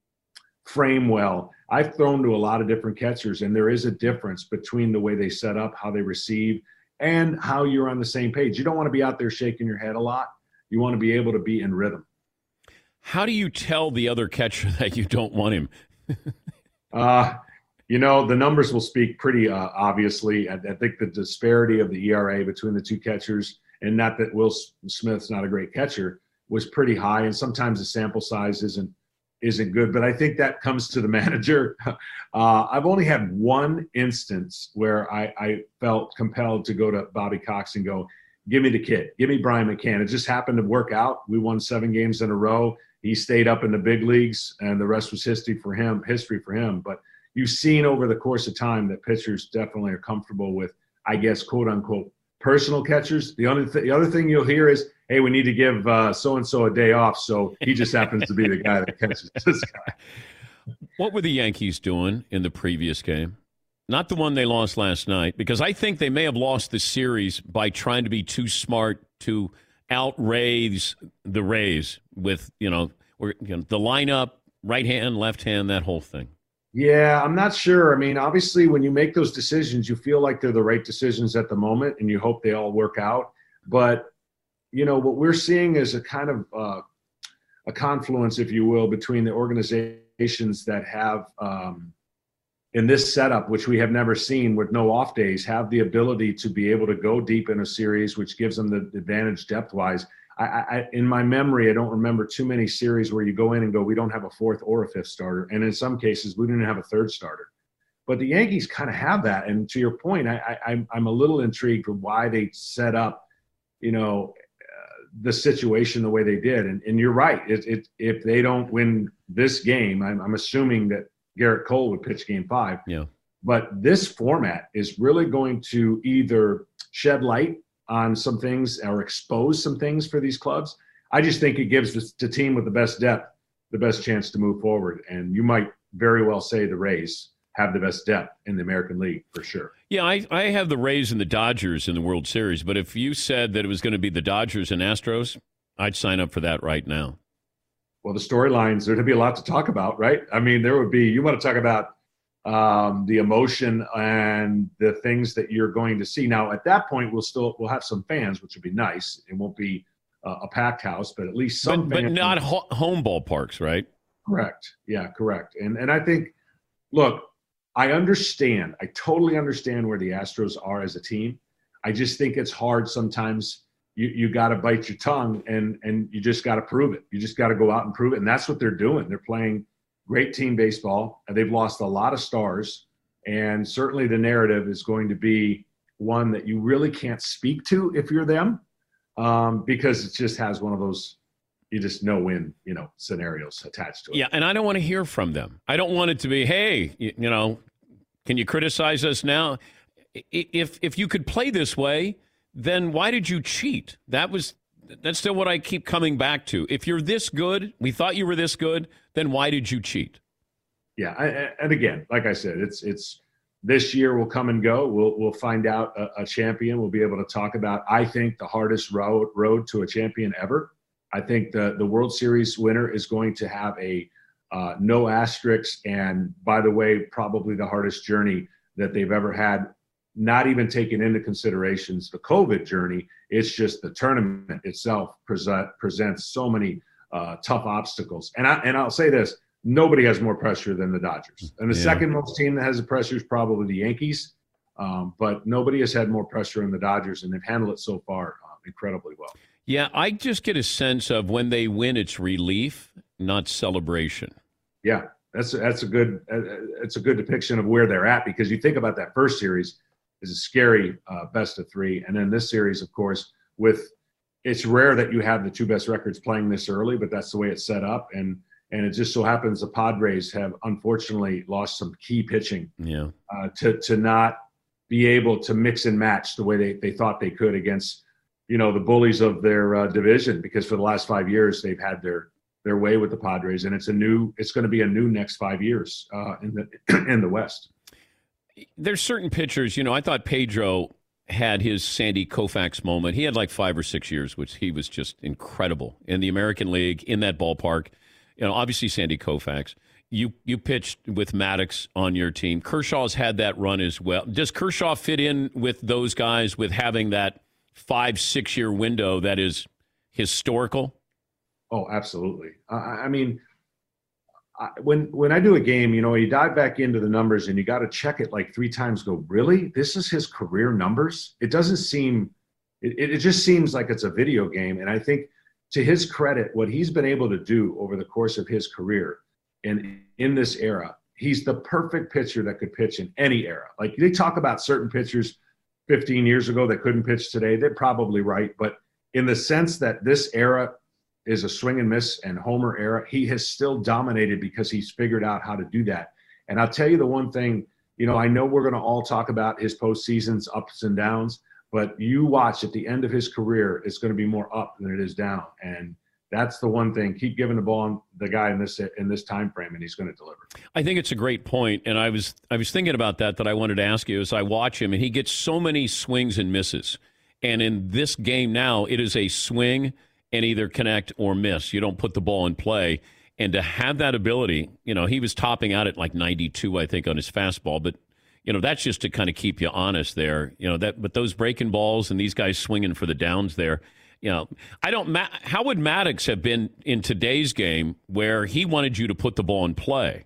Speaker 9: frame well. I've thrown to a lot of different catchers, and there is a difference between the way they set up, how they receive, and how you're on the same page. You don't want to be out there shaking your head a lot. You want to be able to be in rhythm.
Speaker 2: How do you tell the other catcher that you don't want him?
Speaker 9: The numbers will speak pretty obviously. I think the disparity of the ERA between the two catchers, and not that Will Smith's not a great catcher, was pretty high. And sometimes the sample size isn't good, but I think that comes to the manager. I've only had one instance where I felt compelled to go to Bobby Cox and go, give me the kid, give me Brian McCann. It just happened to work out. We won 7 games in a row. He stayed up in the big leagues and the rest was history for him. But you've seen over the course of time that pitchers definitely are comfortable with, I guess, quote unquote, personal catchers. The other thing you'll hear is, hey, we need to give so-and-so a day off, so he just happens to be the guy that catches this guy.
Speaker 2: What were the Yankees doing in the previous game? Not the one they lost last night, because I think they may have lost the series by trying to be too smart to outraise the Rays with, the lineup, right hand, left hand, that whole thing.
Speaker 9: Yeah, I'm not sure. I mean, obviously, when you make those decisions, you feel like they're the right decisions at the moment, and you hope they all work out. But, what we're seeing is a kind of a confluence, if you will, between the organizations that have in this setup, which we have never seen with no off days, have the ability to be able to go deep in a series, which gives them the advantage depth-wise. I in my memory, I don't remember too many series where you go in and go, we don't have a fourth or a fifth starter. And in some cases, we didn't have a third starter. But the Yankees kind of have that. And to your point, I'm a little intrigued with why they set up, the situation the way they did. And you're right. If they don't win this game, I'm assuming that Garrett Cole would pitch game 5.
Speaker 2: Yeah.
Speaker 9: But this format is really going to either shed light on some things or expose some things for these clubs. I just think it gives the team with the best depth the best chance to move forward. And you might very well say the Rays have the best depth in the American League for sure.
Speaker 2: Yeah, I have the Rays and the Dodgers in the World Series, but if you said that it was going to be the Dodgers and Astros, I'd sign up for that right now.
Speaker 9: Well, the storylines, there'd be a lot to talk about, right? I mean, there would be, you want to talk about the emotion and the things that you're going to see. Now, at that point, we'll have some fans, which would be nice. It won't be a packed house, but at least some fans.
Speaker 2: But not home ballparks, right?
Speaker 9: Correct. Yeah, correct. And I think, look, I totally understand where the Astros are as a team. I just think it's hard sometimes. You got to bite your tongue and you just got to prove it. You just got to go out and prove it. And that's what they're doing. They're playing great team baseball. They've lost a lot of stars. And certainly the narrative is going to be one that you really can't speak to if you're them, because it just has one of those, you just no-win, scenarios attached to it.
Speaker 2: Yeah, and I don't want to hear from them. I don't want it to be, hey, can you criticize us now? If you could play this way, then why did you cheat? That's still what I keep coming back to. If you're this good, we thought you were this good, then why did you cheat?
Speaker 9: Yeah, and again, like I said, it's this year will come and go. We'll find out a champion. We'll be able to talk about, I think, the hardest road to a champion ever. I think the World Series winner is going to have a no asterisks, and by the way, probably the hardest journey that they've ever had. Not even taking into considerations the COVID journey. It's just the tournament itself presents so many tough obstacles. And I'll say this: nobody has more pressure than the Dodgers. And the second most team that has the pressure is probably the Yankees. But nobody has had more pressure than the Dodgers, and they've handled it so far incredibly well.
Speaker 2: Yeah, I just get a sense of when they win, it's relief, not celebration.
Speaker 9: Yeah, that's a good depiction of where they're at, because you think about that first series is a scary best of 3, and then this series, of course, it's rare that you have the two best records playing this early, but that's the way it's set up, and it just so happens the Padres have unfortunately lost some key pitching.
Speaker 2: Yeah,
Speaker 9: to not be able to mix and match the way they thought they could against the bullies of their division, because for the last 5 years they've had their way with the Padres, and it's going to be a new next 5 years in the West.
Speaker 2: There's certain pitchers, I thought Pedro had his Sandy Koufax moment. He had like 5 or 6 years, which he was just incredible in the American League, in that ballpark. Obviously Sandy Koufax. You pitched with Maddox on your team. Kershaw's had that run as well. Does Kershaw fit in with those guys with having that 5-6 year window that is historical?
Speaker 9: Oh, absolutely. I mean, when I do a game, you dive back into the numbers and you got to check it like 3 times. Go, really? This is his career numbers? It doesn't seem. It just seems like it's a video game. And I think, to his credit, what he's been able to do over the course of his career, and in this era, he's the perfect pitcher that could pitch in any era. Like, they talk about certain pitchers 15 years ago that couldn't pitch today. They're probably right, but in the sense that this era is a swing and miss and homer era, he has still dominated because he's figured out how to do that. And I'll tell you the one thing, I know we're going to all talk about his postseasons, ups and downs, but you watch at the end of his career, it's going to be more up than it is down. And That's the one thing. Keep giving the ball on the guy in this time frame, and he's going to deliver.
Speaker 2: I think it's a great point, and I was thinking about that I wanted to ask you as I watch him, and he gets so many swings and misses. And in this game now, it is a swing and either connect or miss. You don't put the ball in play. And to have that ability, he was topping out at like 92, I think, on his fastball, but that's just to kind of keep you honest there. But those breaking balls and these guys swinging for the downs there. How would Maddox have been in today's game where he wanted you to put the ball in play?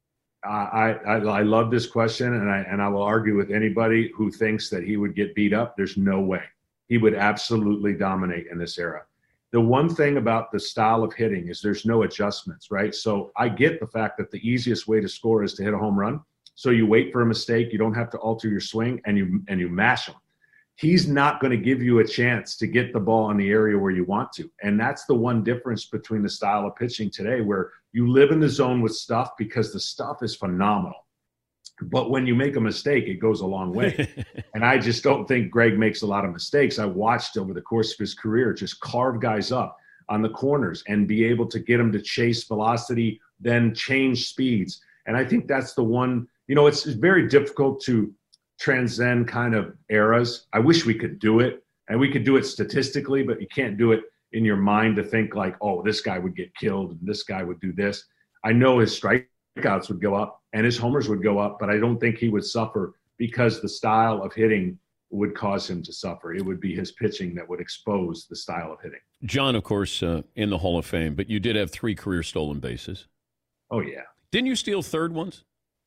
Speaker 9: I love this question, and I will argue with anybody who thinks that he would get beat up. There's no way. He would absolutely dominate in this era. The one thing about the style of hitting is there's no adjustments, right? So I get the fact that the easiest way to score is to hit a home run. So you wait for a mistake. You don't have to alter your swing, and you mash them. He's not going to give you a chance to get the ball in the area where you want to. And that's the one difference between the style of pitching today, where you live in the zone with stuff because the stuff is phenomenal. But when you make a mistake, it goes a long way. And I just don't think Greg makes a lot of mistakes. I watched over the course of his career just carve guys up on the corners and be able to get them to chase velocity, then change speeds. And I think that's the one, it's very difficult to transcend kind of eras. I wish we could do it, and we could do it statistically, but you can't do it in your mind to think like, oh, this guy would get killed and this guy would do this. I know his strikeouts would go up and his homers would go up, but I don't think he would suffer because the style of hitting would cause him to suffer. It would be his pitching that would expose the style of hitting.
Speaker 2: John, of course, in the Hall of Fame, but you did have 3 career stolen bases.
Speaker 9: Oh, yeah.
Speaker 2: Didn't you steal third once?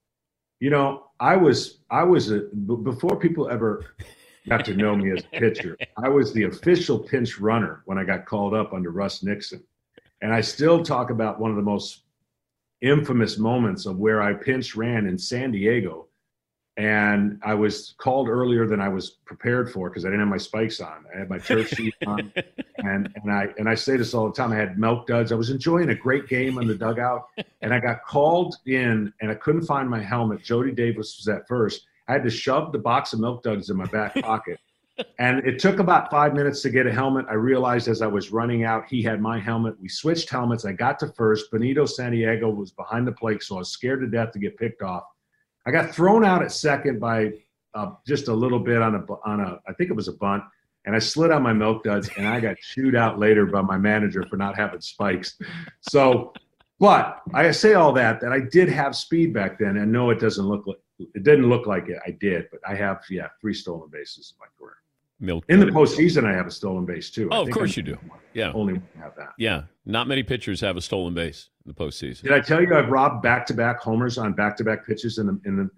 Speaker 9: I was before people ever got to know me as a pitcher, I was the official pinch runner when I got called up under Russ Nixon. And I still talk about one of the most infamous moments of where I pinch ran in San Diego. And I was called earlier than I was prepared for because I didn't have my spikes on. I had my turf sheet on. And I say this all the time. I had milk duds. I was enjoying a great game in the dugout. And I got called in and I couldn't find my helmet. Jody Davis was at first. I had to shove the box of milk duds in my back pocket. And it took about 5 minutes to get a helmet. I realized as I was running out, he had my helmet. We switched helmets. I got to first. Benito Santiago was behind the plate, so I was scared to death to get picked off. I got thrown out at second by just a little bit on a I think it was a bunt, and I slid on my milk duds, and I got chewed out later by my manager for not having spikes. So, but I say all that I did have speed back then, and no, it didn't look like it. I did, but I have 3 stolen bases in my career. In the postseason, I have a stolen base too.
Speaker 2: Oh, of course you do. Yeah,
Speaker 9: only have that.
Speaker 2: Yeah, not many pitchers have a stolen base in the postseason.
Speaker 9: Did I tell you I've robbed back-to-back homers on back-to-back pitches in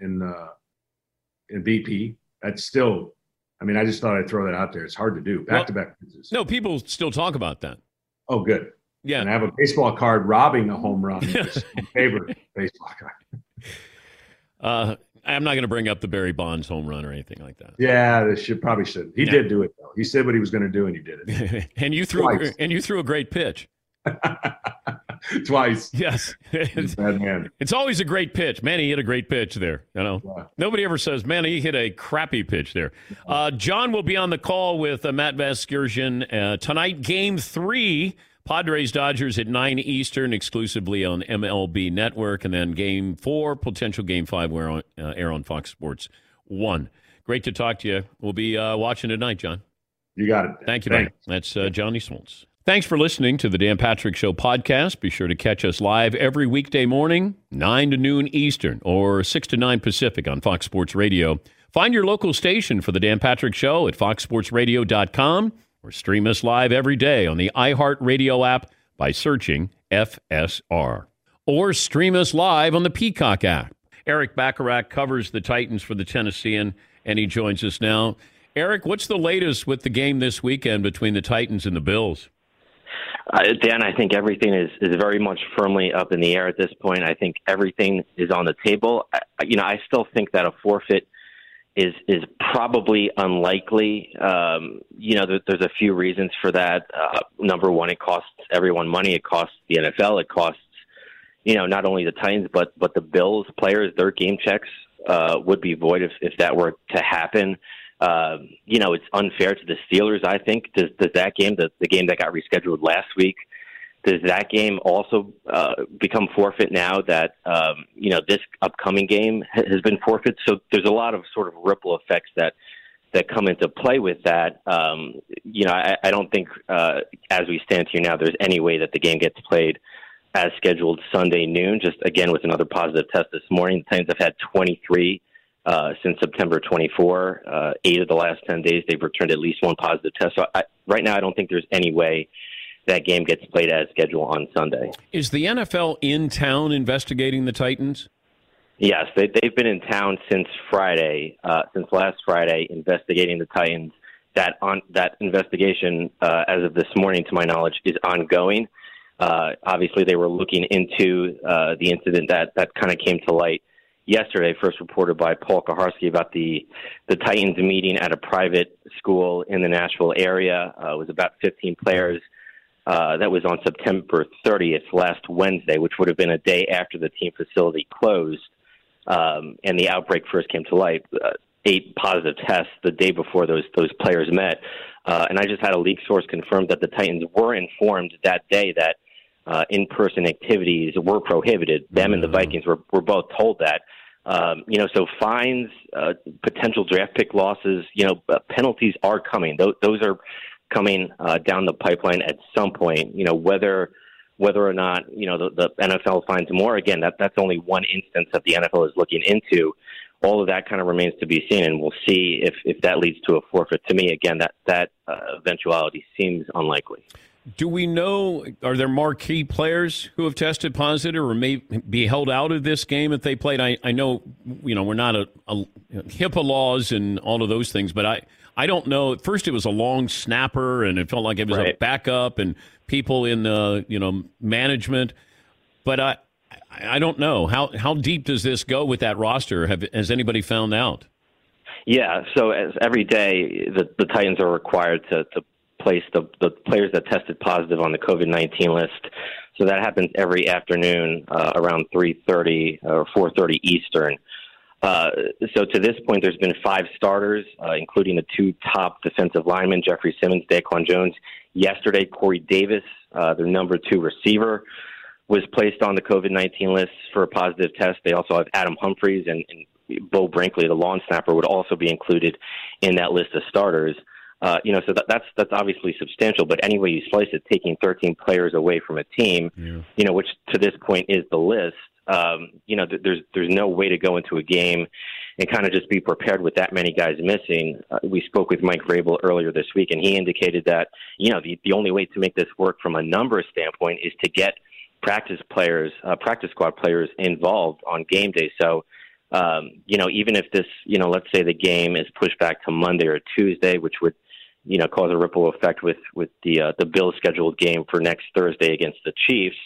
Speaker 9: BP? That's still. I mean, I just thought I'd throw that out there. It's hard to do back-to-back pitches.
Speaker 2: No, people still talk about that.
Speaker 9: Oh, good.
Speaker 2: Yeah,
Speaker 9: and I have a baseball card robbing a home run. It's my favorite baseball
Speaker 2: card. I'm not going to bring up the Barry Bonds home run or anything like that.
Speaker 9: Yeah, they probably should. He did do it though. He said what he was going to do, and he did it.
Speaker 2: and you threw a great pitch.
Speaker 9: Twice.
Speaker 2: Yes.
Speaker 9: Bad man.
Speaker 2: It's always a great pitch. Man, he hit a great pitch there. Yeah. Nobody ever says, man, he hit a crappy pitch there. John will be on the call with Matt Vasgersian tonight. Game 3. Padres-Dodgers at 9 Eastern, exclusively on MLB Network. And then Game 4, potential Game 5, will air on Fox Sports 1. Great to talk to you. We'll be watching tonight, John.
Speaker 9: You got it.
Speaker 2: Thank you, buddy. That's Johnny Smoltz. Thanks for listening to the Dan Patrick Show podcast. Be sure to catch us live every weekday morning, 9 to noon Eastern, or 6 to 9 Pacific on Fox Sports Radio. Find your local station for the Dan Patrick Show at foxsportsradio.com. Or stream us live every day on the iHeartRadio app by searching FSR. Or stream us live on the Peacock app. Eric Bacharach covers the Titans for the Tennessean, and he joins us now. Eric, what's the latest with the game this weekend between the Titans and the Bills?
Speaker 10: Dan, I think everything is very much firmly up in the air at this point. I think everything is on the table. I still think that a forfeit is probably unlikely. There's a few reasons for that. Number one, it costs everyone money. It costs the NFL. It costs, not only the Titans, but the Bills players, their game checks would be void if that were to happen. It's unfair to the Steelers, I think. Does that game, the game that got rescheduled last week, Does that game also become forfeit now that this upcoming game has been forfeit? So there's a lot of sort of ripple effects that come into play with that. I don't think as we stand here now, there's any way that the game gets played as scheduled Sunday noon. Just again with another positive test this morning, the Titans have had 23 since September 24. 8 of the last 10 days, they've returned at least one positive test. So right now, I don't think there's any way that game gets played as scheduled on Sunday.
Speaker 2: Is the NFL in town investigating the Titans?
Speaker 10: Yes, they've been in town since Friday, since last Friday, investigating the Titans. That investigation, as of this morning, to my knowledge, is ongoing. Obviously, they were looking into the incident that kind of came to light yesterday, first reported by Paul Kaharski about the Titans meeting at a private school in the Nashville area. It was about 15 players. That was on September 30th, last Wednesday, which would have been a day after the team facility closed. And the outbreak first came to light. 8 positive tests the day before those players met. And I just had a leak source confirm that the Titans were informed that day that in-person activities were prohibited. Them and the Vikings were both told that. So fines, potential draft pick losses, penalties are coming. Those are coming down the pipeline at some point. Whether or not the NFL finds more, again, that's only one instance that the NFL is looking into. All of that kind of remains to be seen, and we'll see if that leads to a forfeit. To me, again, that eventuality seems unlikely.
Speaker 2: Do we know, are there marquee players who have tested positive or may be held out of this game if they played? I know, we're not a HIPAA laws and all of those things, but I don't know. At first, it was a long snapper, and it felt like it was a backup and people in management. But I don't know. How deep does this go with that roster? Has anybody found out?
Speaker 10: Yeah, so as every day, the Titans are required to place the players that tested positive on the COVID-19 list. So that happens every afternoon around 3:30 or 4:30 Eastern. So to this point, there's been 5 starters, including the 2 top defensive linemen, Jeffrey Simmons, Daquan Jones. Yesterday, Corey Davis, their number 2 receiver, was placed on the COVID-19 list for a positive test. They also have Adam Humphries and Bo Brinkley, the long snapper, would also be included in that list of starters. So that's obviously substantial, but any way you slice it, taking 13 players away from a team, which to this point is the list, there's no way to go into a game and kind of just be prepared with that many guys missing. We spoke with Mike Vrabel earlier this week, and he indicated that, the only way to make this work from a numbers standpoint is to get practice squad players involved on game day. So, even if this, let's say the game is pushed back to Monday or Tuesday, which would, cause a ripple effect with the Bills scheduled game for next Thursday against the Chiefs,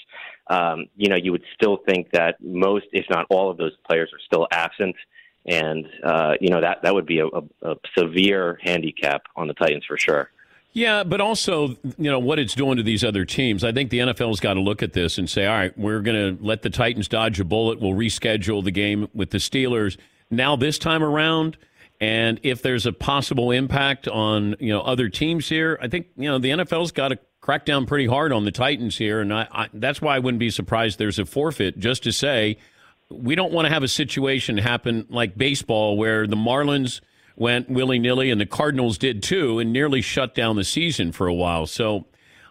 Speaker 10: you would still think that most, if not all of those players are still absent. And, that would be a severe handicap on the Titans for sure.
Speaker 2: Yeah, but also, what it's doing to these other teams. I think the NFL's got to look at this and say, all right, we're going to let the Titans dodge a bullet. We'll reschedule the game with the Steelers now this time around. And if there's a possible impact on, other teams here, I think, the NFL's got to crack down pretty hard on the Titans here. And that's why I wouldn't be surprised there's a forfeit, just to say we don't want to have a situation happen like baseball where the Marlins went willy-nilly, and the Cardinals did too, and nearly shut down the season for a while. So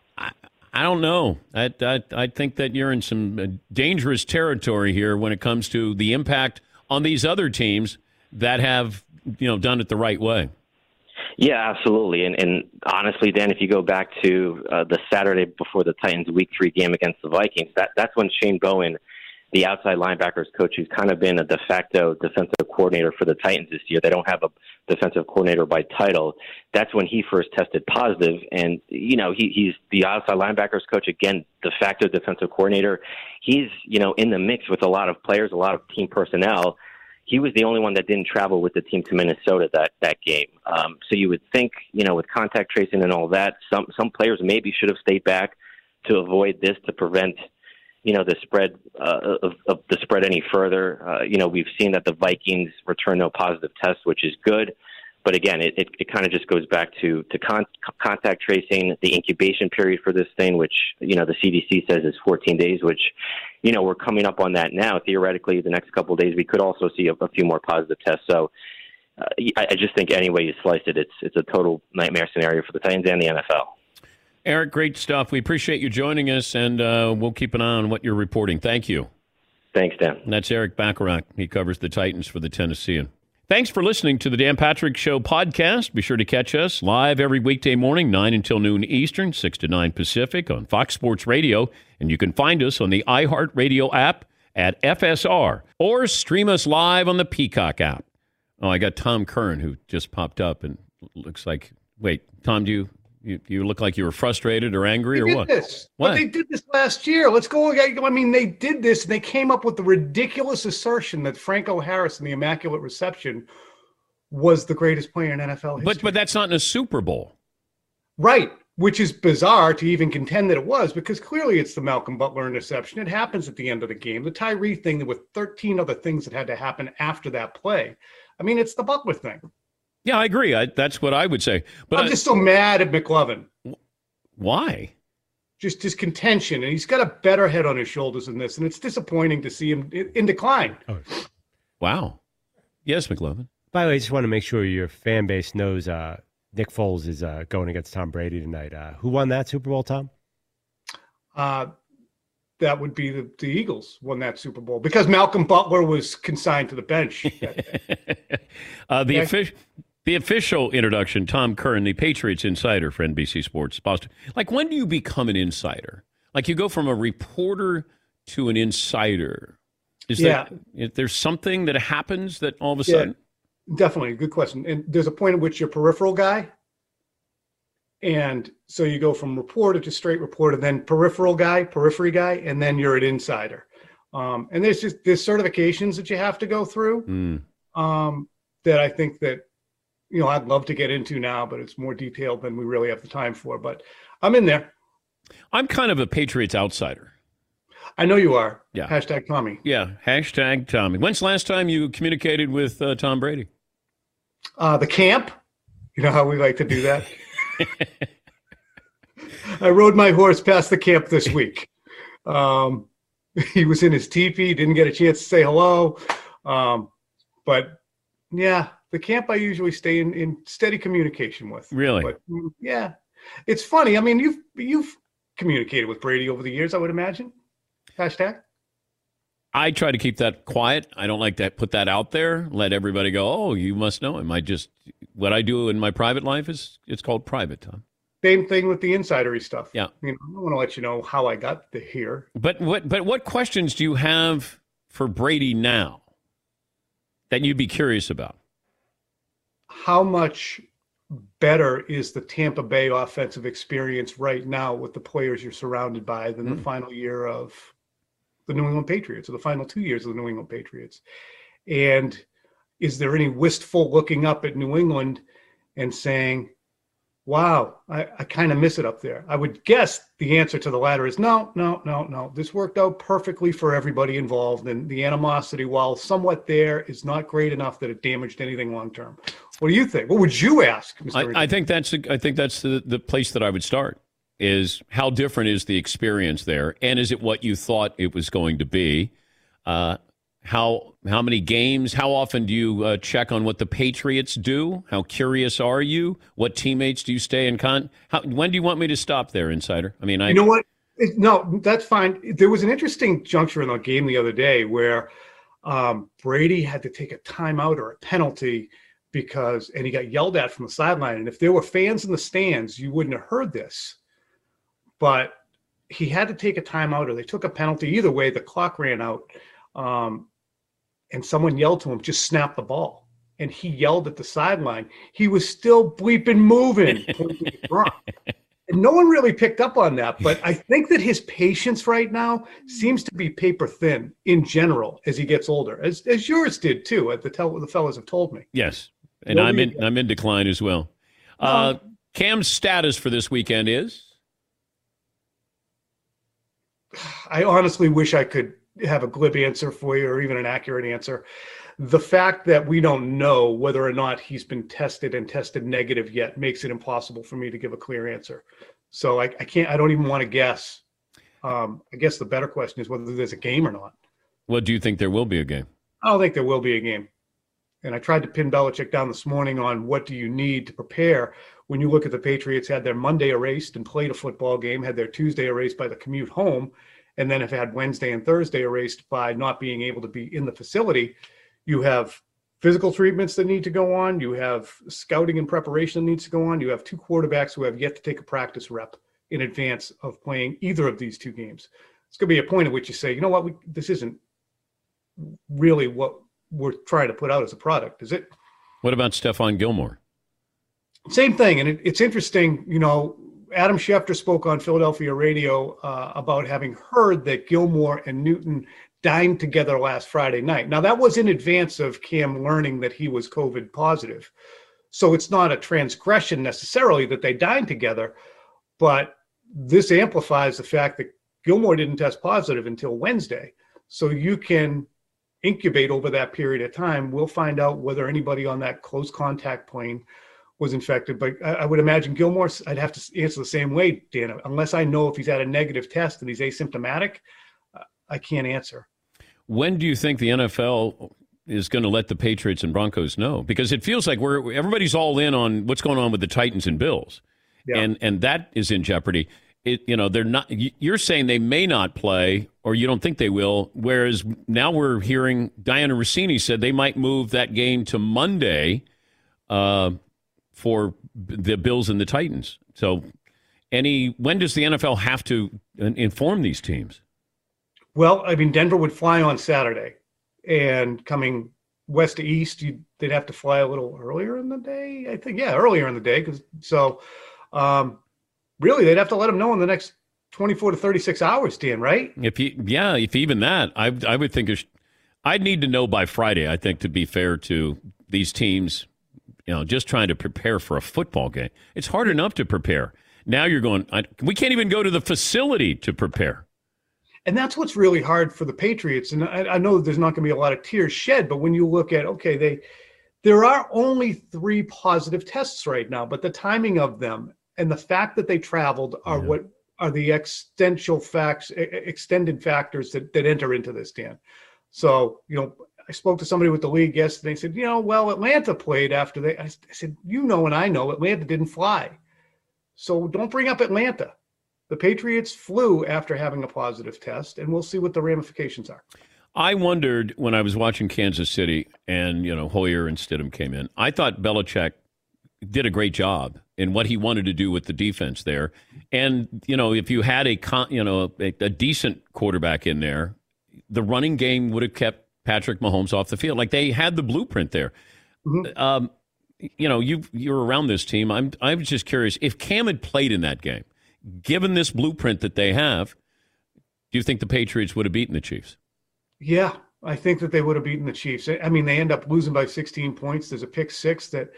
Speaker 2: I don't know. I think that you're in some dangerous territory here when it comes to the impact on these other teams that have done it the right way.
Speaker 10: Yeah, absolutely. And honestly, Dan, if you go back to the Saturday before the Titans' Week 3 game against the Vikings, that's when Shane Bowen, the outside linebackers coach, who's kind of been a de facto defensive coordinator for the Titans this year. They don't have a defensive coordinator by title. That's when he first tested positive. And, he's the outside linebackers coach, again, de facto defensive coordinator. He's, in the mix with a lot of players, a lot of team personnel. He was the only one that didn't travel with the team to Minnesota that game. So you would think, with contact tracing and all that, some players maybe should have stayed back to avoid this, to prevent the spread of the spread any further. We've seen that the Vikings return no positive tests, which is good. But again, it kind of just goes back to contact tracing, the incubation period for this thing, which, the CDC says is 14 days, which, we're coming up on that now. Theoretically, the next couple of days, we could also see a few more positive tests. So I just think any way you slice it, it's a total nightmare scenario for the Titans and the NFL.
Speaker 2: Eric, great stuff. We appreciate you joining us, and we'll keep an eye on what you're reporting. Thank you.
Speaker 10: Thanks, Dan.
Speaker 2: And that's Eric Bacharach. He covers the Titans for the Tennessean. Thanks for listening to the Dan Patrick Show podcast. Be sure to catch us live every weekday morning, 9 until noon Eastern, 6 to 9 Pacific on Fox Sports Radio. And you can find us on the iHeartRadio app at FSR or stream us live on the Peacock app. Oh, I got Tom Curran, who just popped up and looks like, wait, Tom, do you look like you were frustrated or angry or what?
Speaker 11: What? But they did this last year. Let's go. I mean, they did this, and they came up with the ridiculous assertion that Franco Harris in the Immaculate Reception was the greatest player in NFL history.
Speaker 2: But that's not in a Super Bowl.
Speaker 11: Right, which is bizarre to even contend that it was, because clearly it's the Malcolm Butler interception. It happens at the end of the game. The Tyree thing, there were 13 other things that had to happen after that play. I mean, it's the Butler thing.
Speaker 2: Yeah, I agree. That's what I would say. But
Speaker 11: I'm just so mad at McLovin.
Speaker 2: Why?
Speaker 11: Just his contention, and he's got a better head on his shoulders than this, and it's disappointing to see him in decline.
Speaker 5: Oh.
Speaker 2: Wow. Yes, McLovin.
Speaker 5: By the way, I just want to make sure your fan base knows Nick Foles is going against Tom Brady tonight. Who won that Super Bowl, Tom?
Speaker 11: That would be the Eagles won that Super Bowl because Malcolm Butler was consigned to the bench.
Speaker 2: The official introduction, Tom Curran, the Patriots insider for NBC Sports Boston. Like, when do you become an insider? Like, you go from a reporter to an insider. Is there's something that happens that all of a sudden?
Speaker 11: Definitely. Good question. And there's a point at which you're peripheral guy. And so you go from reporter to straight reporter, then periphery guy, and then you're an insider. And there's certifications that you have to go through that I think that, I'd love to get into now, but it's more detailed than we really have the time for. But I'm in there.
Speaker 2: I'm kind of a Patriots outsider.
Speaker 11: I know you are.
Speaker 2: Yeah.
Speaker 11: Hashtag Tommy.
Speaker 2: Yeah. Hashtag Tommy. When's the last time you communicated with Tom Brady?
Speaker 11: The camp. You know how we like to do that? I rode my horse past the camp this week. He was in his teepee, didn't get a chance to say hello. But yeah, the camp I usually stay in steady communication with.
Speaker 2: Really?
Speaker 11: But, yeah. It's funny. I mean, you've communicated with Brady over the years, I would imagine. Hashtag.
Speaker 2: I try to keep that quiet. I don't like to put that out there. Let everybody go, oh, you must know him. What I do in my private life it's called private, Tom.
Speaker 11: Same thing with the insidery stuff.
Speaker 2: Yeah.
Speaker 11: I don't want to let you know how I got here.
Speaker 2: But what questions do you have for Brady now that you'd be curious about?
Speaker 11: How much better is the Tampa Bay offensive experience right now with the players you're surrounded by than the final year of the New England Patriots, or the final 2 years of the New England Patriots? And is there any wistful looking up at New England and saying, wow, I kind of miss it up there? I would guess the answer to the latter is no. This worked out perfectly for everybody involved, and the animosity, while somewhat there, is not great enough that it damaged anything long term. What do you think? What would you ask, Mr.
Speaker 2: I think that's the place that I would start. Is how different is the experience there, and is it what you thought it was going to be? How many games? How often do you check on what the Patriots do? How curious are you? What teammates do you stay in when do you want me to stop there, Insider? I mean,
Speaker 11: you know what? No, that's fine. There was an interesting juncture in the game the other day where Brady had to take a timeout or a penalty and he got yelled at from the sideline. And if there were fans in the stands, you wouldn't have heard this. But he had to take a timeout, or they took a penalty. Either way, the clock ran out. And someone yelled to him, just snap the ball. And he yelled at the sideline. He was still bleeping moving. And no one really picked up on that. But I think that his patience right now seems to be paper thin in general as he gets older, as yours did too, the fellas have told me.
Speaker 2: Yes. And I'm in decline as well. Cam's status for this weekend is?
Speaker 11: I honestly wish I could have a glib answer for you, or even an accurate answer. the fact that we don't know whether or not he's been tested and tested negative yet makes it impossible for me to give a clear answer. So I can't. I don't even want to guess. I guess the better question is whether there's a game or not.
Speaker 2: Well, do you think there will be a game?
Speaker 11: I don't think there will be a game. And I tried to pin Belichick down this morning on what do you need to prepare. When you look at the Patriots, had their Monday erased and played a football game, had their Tuesday erased by the commute home, and then have had Wednesday and Thursday erased by not being able to be in the facility. You have physical treatments that need to go on. You have scouting and preparation that needs to go on. You have two quarterbacks who have yet to take a practice rep in advance of playing either of these two games. It's going to be a point at which you say, you know what, this isn't really what we're trying to put out as a product, is it?
Speaker 2: What about Stephon Gilmore?
Speaker 11: Same thing. And it's interesting, Adam Schefter spoke on Philadelphia radio about having heard that Gilmore and Newton dined together last Friday night. Now, that was in advance of Cam learning that he was COVID positive. So it's not a transgression necessarily that they dined together, but this amplifies the fact that Gilmore didn't test positive until Wednesday. So you can incubate over that period of time. We'll find out whether anybody on that close contact plane was infected. But I would imagine Gilmore, I'd have to answer the same way, Dan. Unless I know if he's had a negative test and he's asymptomatic, I can't answer.
Speaker 2: When do you think the NFL is going to let the Patriots and Broncos know? Because it feels like everybody's all in on what's going on with the Titans and Bills. Yeah. And that is in jeopardy. They're not. You're saying they may not play, or you don't think they will. Whereas now we're hearing Diana Rossini said they might move that game to Monday for the Bills and the Titans. So, when does the NFL have to inform these teams?
Speaker 11: Well, I mean, Denver would fly on Saturday, and coming west to east, they'd have to fly a little earlier in the day. I think, earlier in the day, really, they'd have to let them know in the next 24 to 36 hours, Dan, right?
Speaker 2: If even that, I would think I'd need to know by Friday, I think, to be fair to these teams, just trying to prepare for a football game. It's hard enough to prepare. Now you're going, we can't even go to the facility to prepare.
Speaker 11: And that's what's really hard for the Patriots. And I know there's not going to be a lot of tears shed, but when you look at, there are only 3 positive tests right now, but the timing of them and the fact that they traveled are what are the extended factors that enter into this, Dan. So, I spoke to somebody with the league yesterday and said, Atlanta played after I said, and I know Atlanta didn't fly. So don't bring up Atlanta. The Patriots flew after having a positive test, and we'll see what the ramifications are.
Speaker 2: I wondered when I was watching Kansas City and, Hoyer and Stidham came in, I thought Belichick did a great job in what he wanted to do with the defense there. And, if you had a decent quarterback in there, the running game would have kept Patrick Mahomes off the field. Like, they had the blueprint there. Mm-hmm. You're around this team. I was just curious, if Cam had played in that game, given this blueprint that they have, do you think the Patriots would have beaten the Chiefs?
Speaker 11: Yeah, I think that they would have beaten the Chiefs. I mean, they end up losing by 16 points. There's a pick six that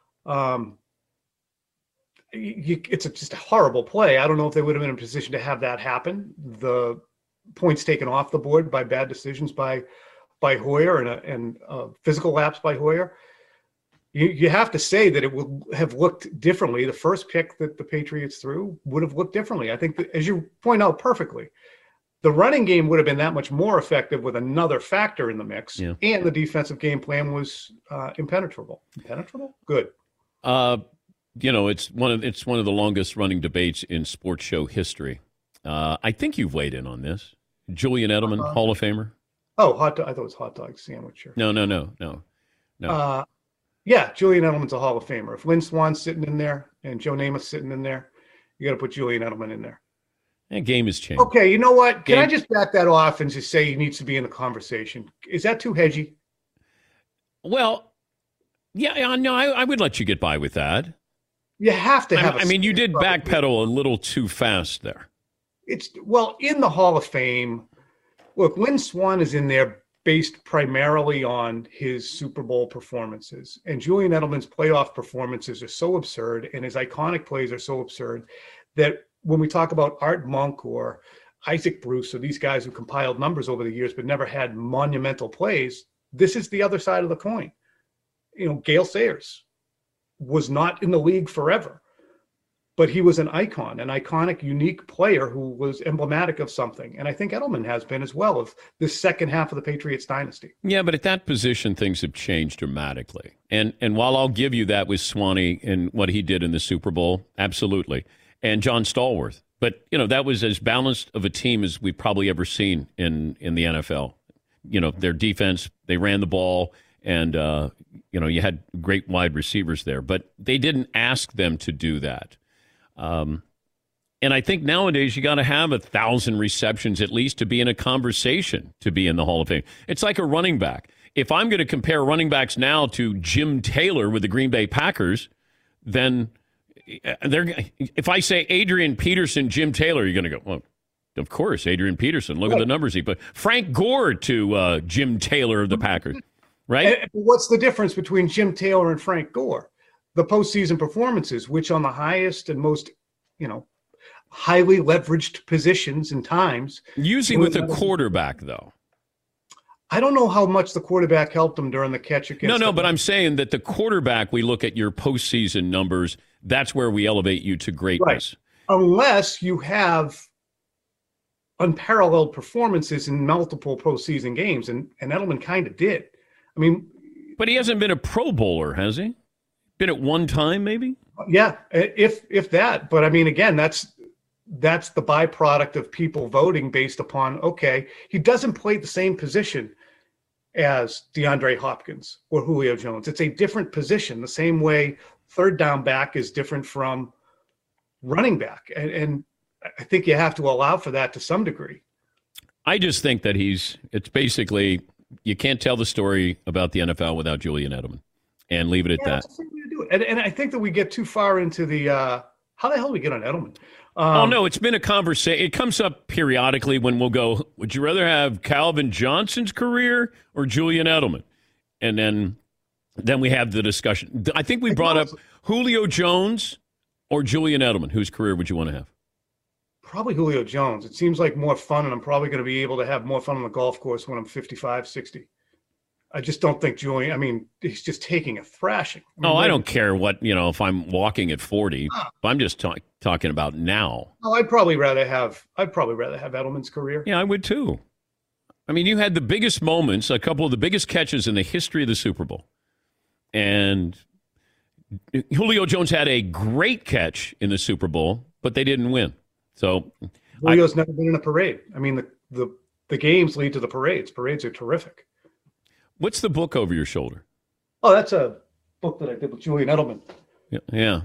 Speaker 11: it's just a horrible play. I don't know if they would have been in a position to have that happen. The points taken off the board by bad decisions by Hoyer and physical lapse by Hoyer. You have to say that it would have looked differently. The first pick that the Patriots threw would have looked differently. I think that, as you point out perfectly, the running game would have been that much more effective with another factor in the mix, and the defensive game plan was impenetrable. Impenetrable? Good.
Speaker 2: It's one of the longest running debates in sports show history. I think you've weighed in on this. Julian Edelman, Hall of Famer.
Speaker 11: Oh, I thought it was hot dog sandwich. Sure.
Speaker 2: No.
Speaker 11: Yeah, Julian Edelman's a Hall of Famer. If Lynn Swan's sitting in there and Joe Namath's sitting in there, you got to put Julian Edelman in there.
Speaker 2: That game has changed.
Speaker 11: Okay, you know what? Can I just back that off and just say he needs to be in the conversation? Is that too hedgy?
Speaker 2: Well, no, I would let you get by with that.
Speaker 11: You have to have.
Speaker 2: You did backpedal a little too fast there.
Speaker 11: In the Hall of Fame. Look, Lynn Swann is in there based primarily on his Super Bowl performances. And Julian Edelman's playoff performances are so absurd, and his iconic plays are so absurd, that when we talk about Art Monk or Isaac Bruce or these guys who compiled numbers over the years but never had monumental plays, this is the other side of the coin. Gale Sayers was not in the league forever, but he was an icon, an iconic, unique player who was emblematic of something. And I think Edelman has been as well of this second half of the Patriots dynasty.
Speaker 2: Yeah, but at that position, things have changed dramatically. And while I'll give you that with Swanee and what he did in the Super Bowl, absolutely, and John Stallworth. But, that was as balanced of a team as we've probably ever seen in the NFL. Their defense, they ran the ball, and, you had great wide receivers there. But they didn't ask them to do that. And I think nowadays you got to have 1,000 receptions at least to be in a conversation to be in the Hall of Fame. It's like a running back. If I'm going to compare running backs now to Jim Taylor with the Green Bay Packers, then if I say Adrian Peterson, Jim Taylor, you're going to go, well, of course, Adrian Peterson. Look at the numbers he put. Frank Gore to Jim Taylor of the Packers, right?
Speaker 11: And what's the difference between Jim Taylor and Frank Gore? The postseason performances, which on the highest and most, highly leveraged positions and times.
Speaker 2: Usually with a quarterback, though.
Speaker 11: I don't know how much the quarterback helped him during the catch against.
Speaker 2: No, but I'm saying that the quarterback, we look at your postseason numbers, that's where we elevate you to greatness.
Speaker 11: Right. Unless you have unparalleled performances in multiple postseason games, and Edelman kind of did. I mean,
Speaker 2: but he hasn't been a Pro Bowler, has he? Been at one time, maybe?
Speaker 11: Yeah, if that. But I mean, again, that's the byproduct of people voting based upon, okay, he doesn't play the same position as DeAndre Hopkins or Julio Jones. It's a different position, the same way third down back is different from running back. And I think you have to allow for that to some degree.
Speaker 2: I just think that it's basically, you can't tell the story about the NFL without Julian Edelman, and leave it at that.
Speaker 11: That's the way to do it. And I think that we get too far into the, how the hell do we get on Edelman?
Speaker 2: No, it's been a conversation. It comes up periodically when we'll go, would you rather have Calvin Johnson's career or Julian Edelman? And then we have the discussion. I think we brought up Julio Jones or Julian Edelman. Whose career would you want to have?
Speaker 11: Probably Julio Jones. It seems like more fun, and I'm probably going to be able to have more fun on the golf course when I'm 55, 60. I just don't think Julian, I mean, he's just taking a thrashing.
Speaker 2: I don't care what, if I'm walking at 40. I'm just talking about now.
Speaker 11: Oh, I'd probably rather have Edelman's career.
Speaker 2: Yeah, I would too. I mean, you had the biggest moments, a couple of the biggest catches in the history of the Super Bowl. And Julio Jones had a great catch in the Super Bowl, but they didn't win. So
Speaker 11: Julio's never been in a parade. I mean, the games lead to the parades. Parades are terrific.
Speaker 2: What's the book over your shoulder?
Speaker 11: Oh, that's a book that I did with Julian Edelman.
Speaker 2: Yeah.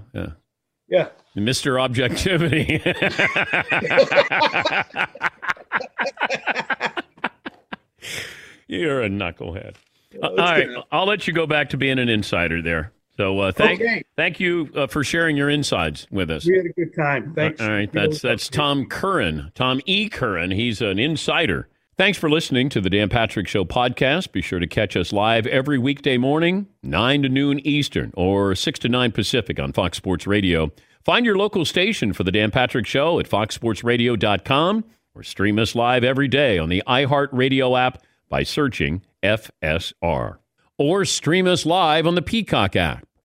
Speaker 2: Mr. Objectivity. You're a knucklehead. All right, I'll let you go back to being an insider there. So thank you for sharing your insides with us.
Speaker 11: We had a good time. Thanks.
Speaker 2: All right, that's Tom Curran, Tom E. Curran. He's an insider. Thanks for listening to the Dan Patrick Show podcast. Be sure to catch us live every weekday morning, 9 to noon Eastern or 6 to 9 Pacific on Fox Sports Radio. Find your local station for the Dan Patrick Show at foxsportsradio.com or stream us live every day on the iHeartRadio app by searching FSR. Or stream us live on the Peacock app.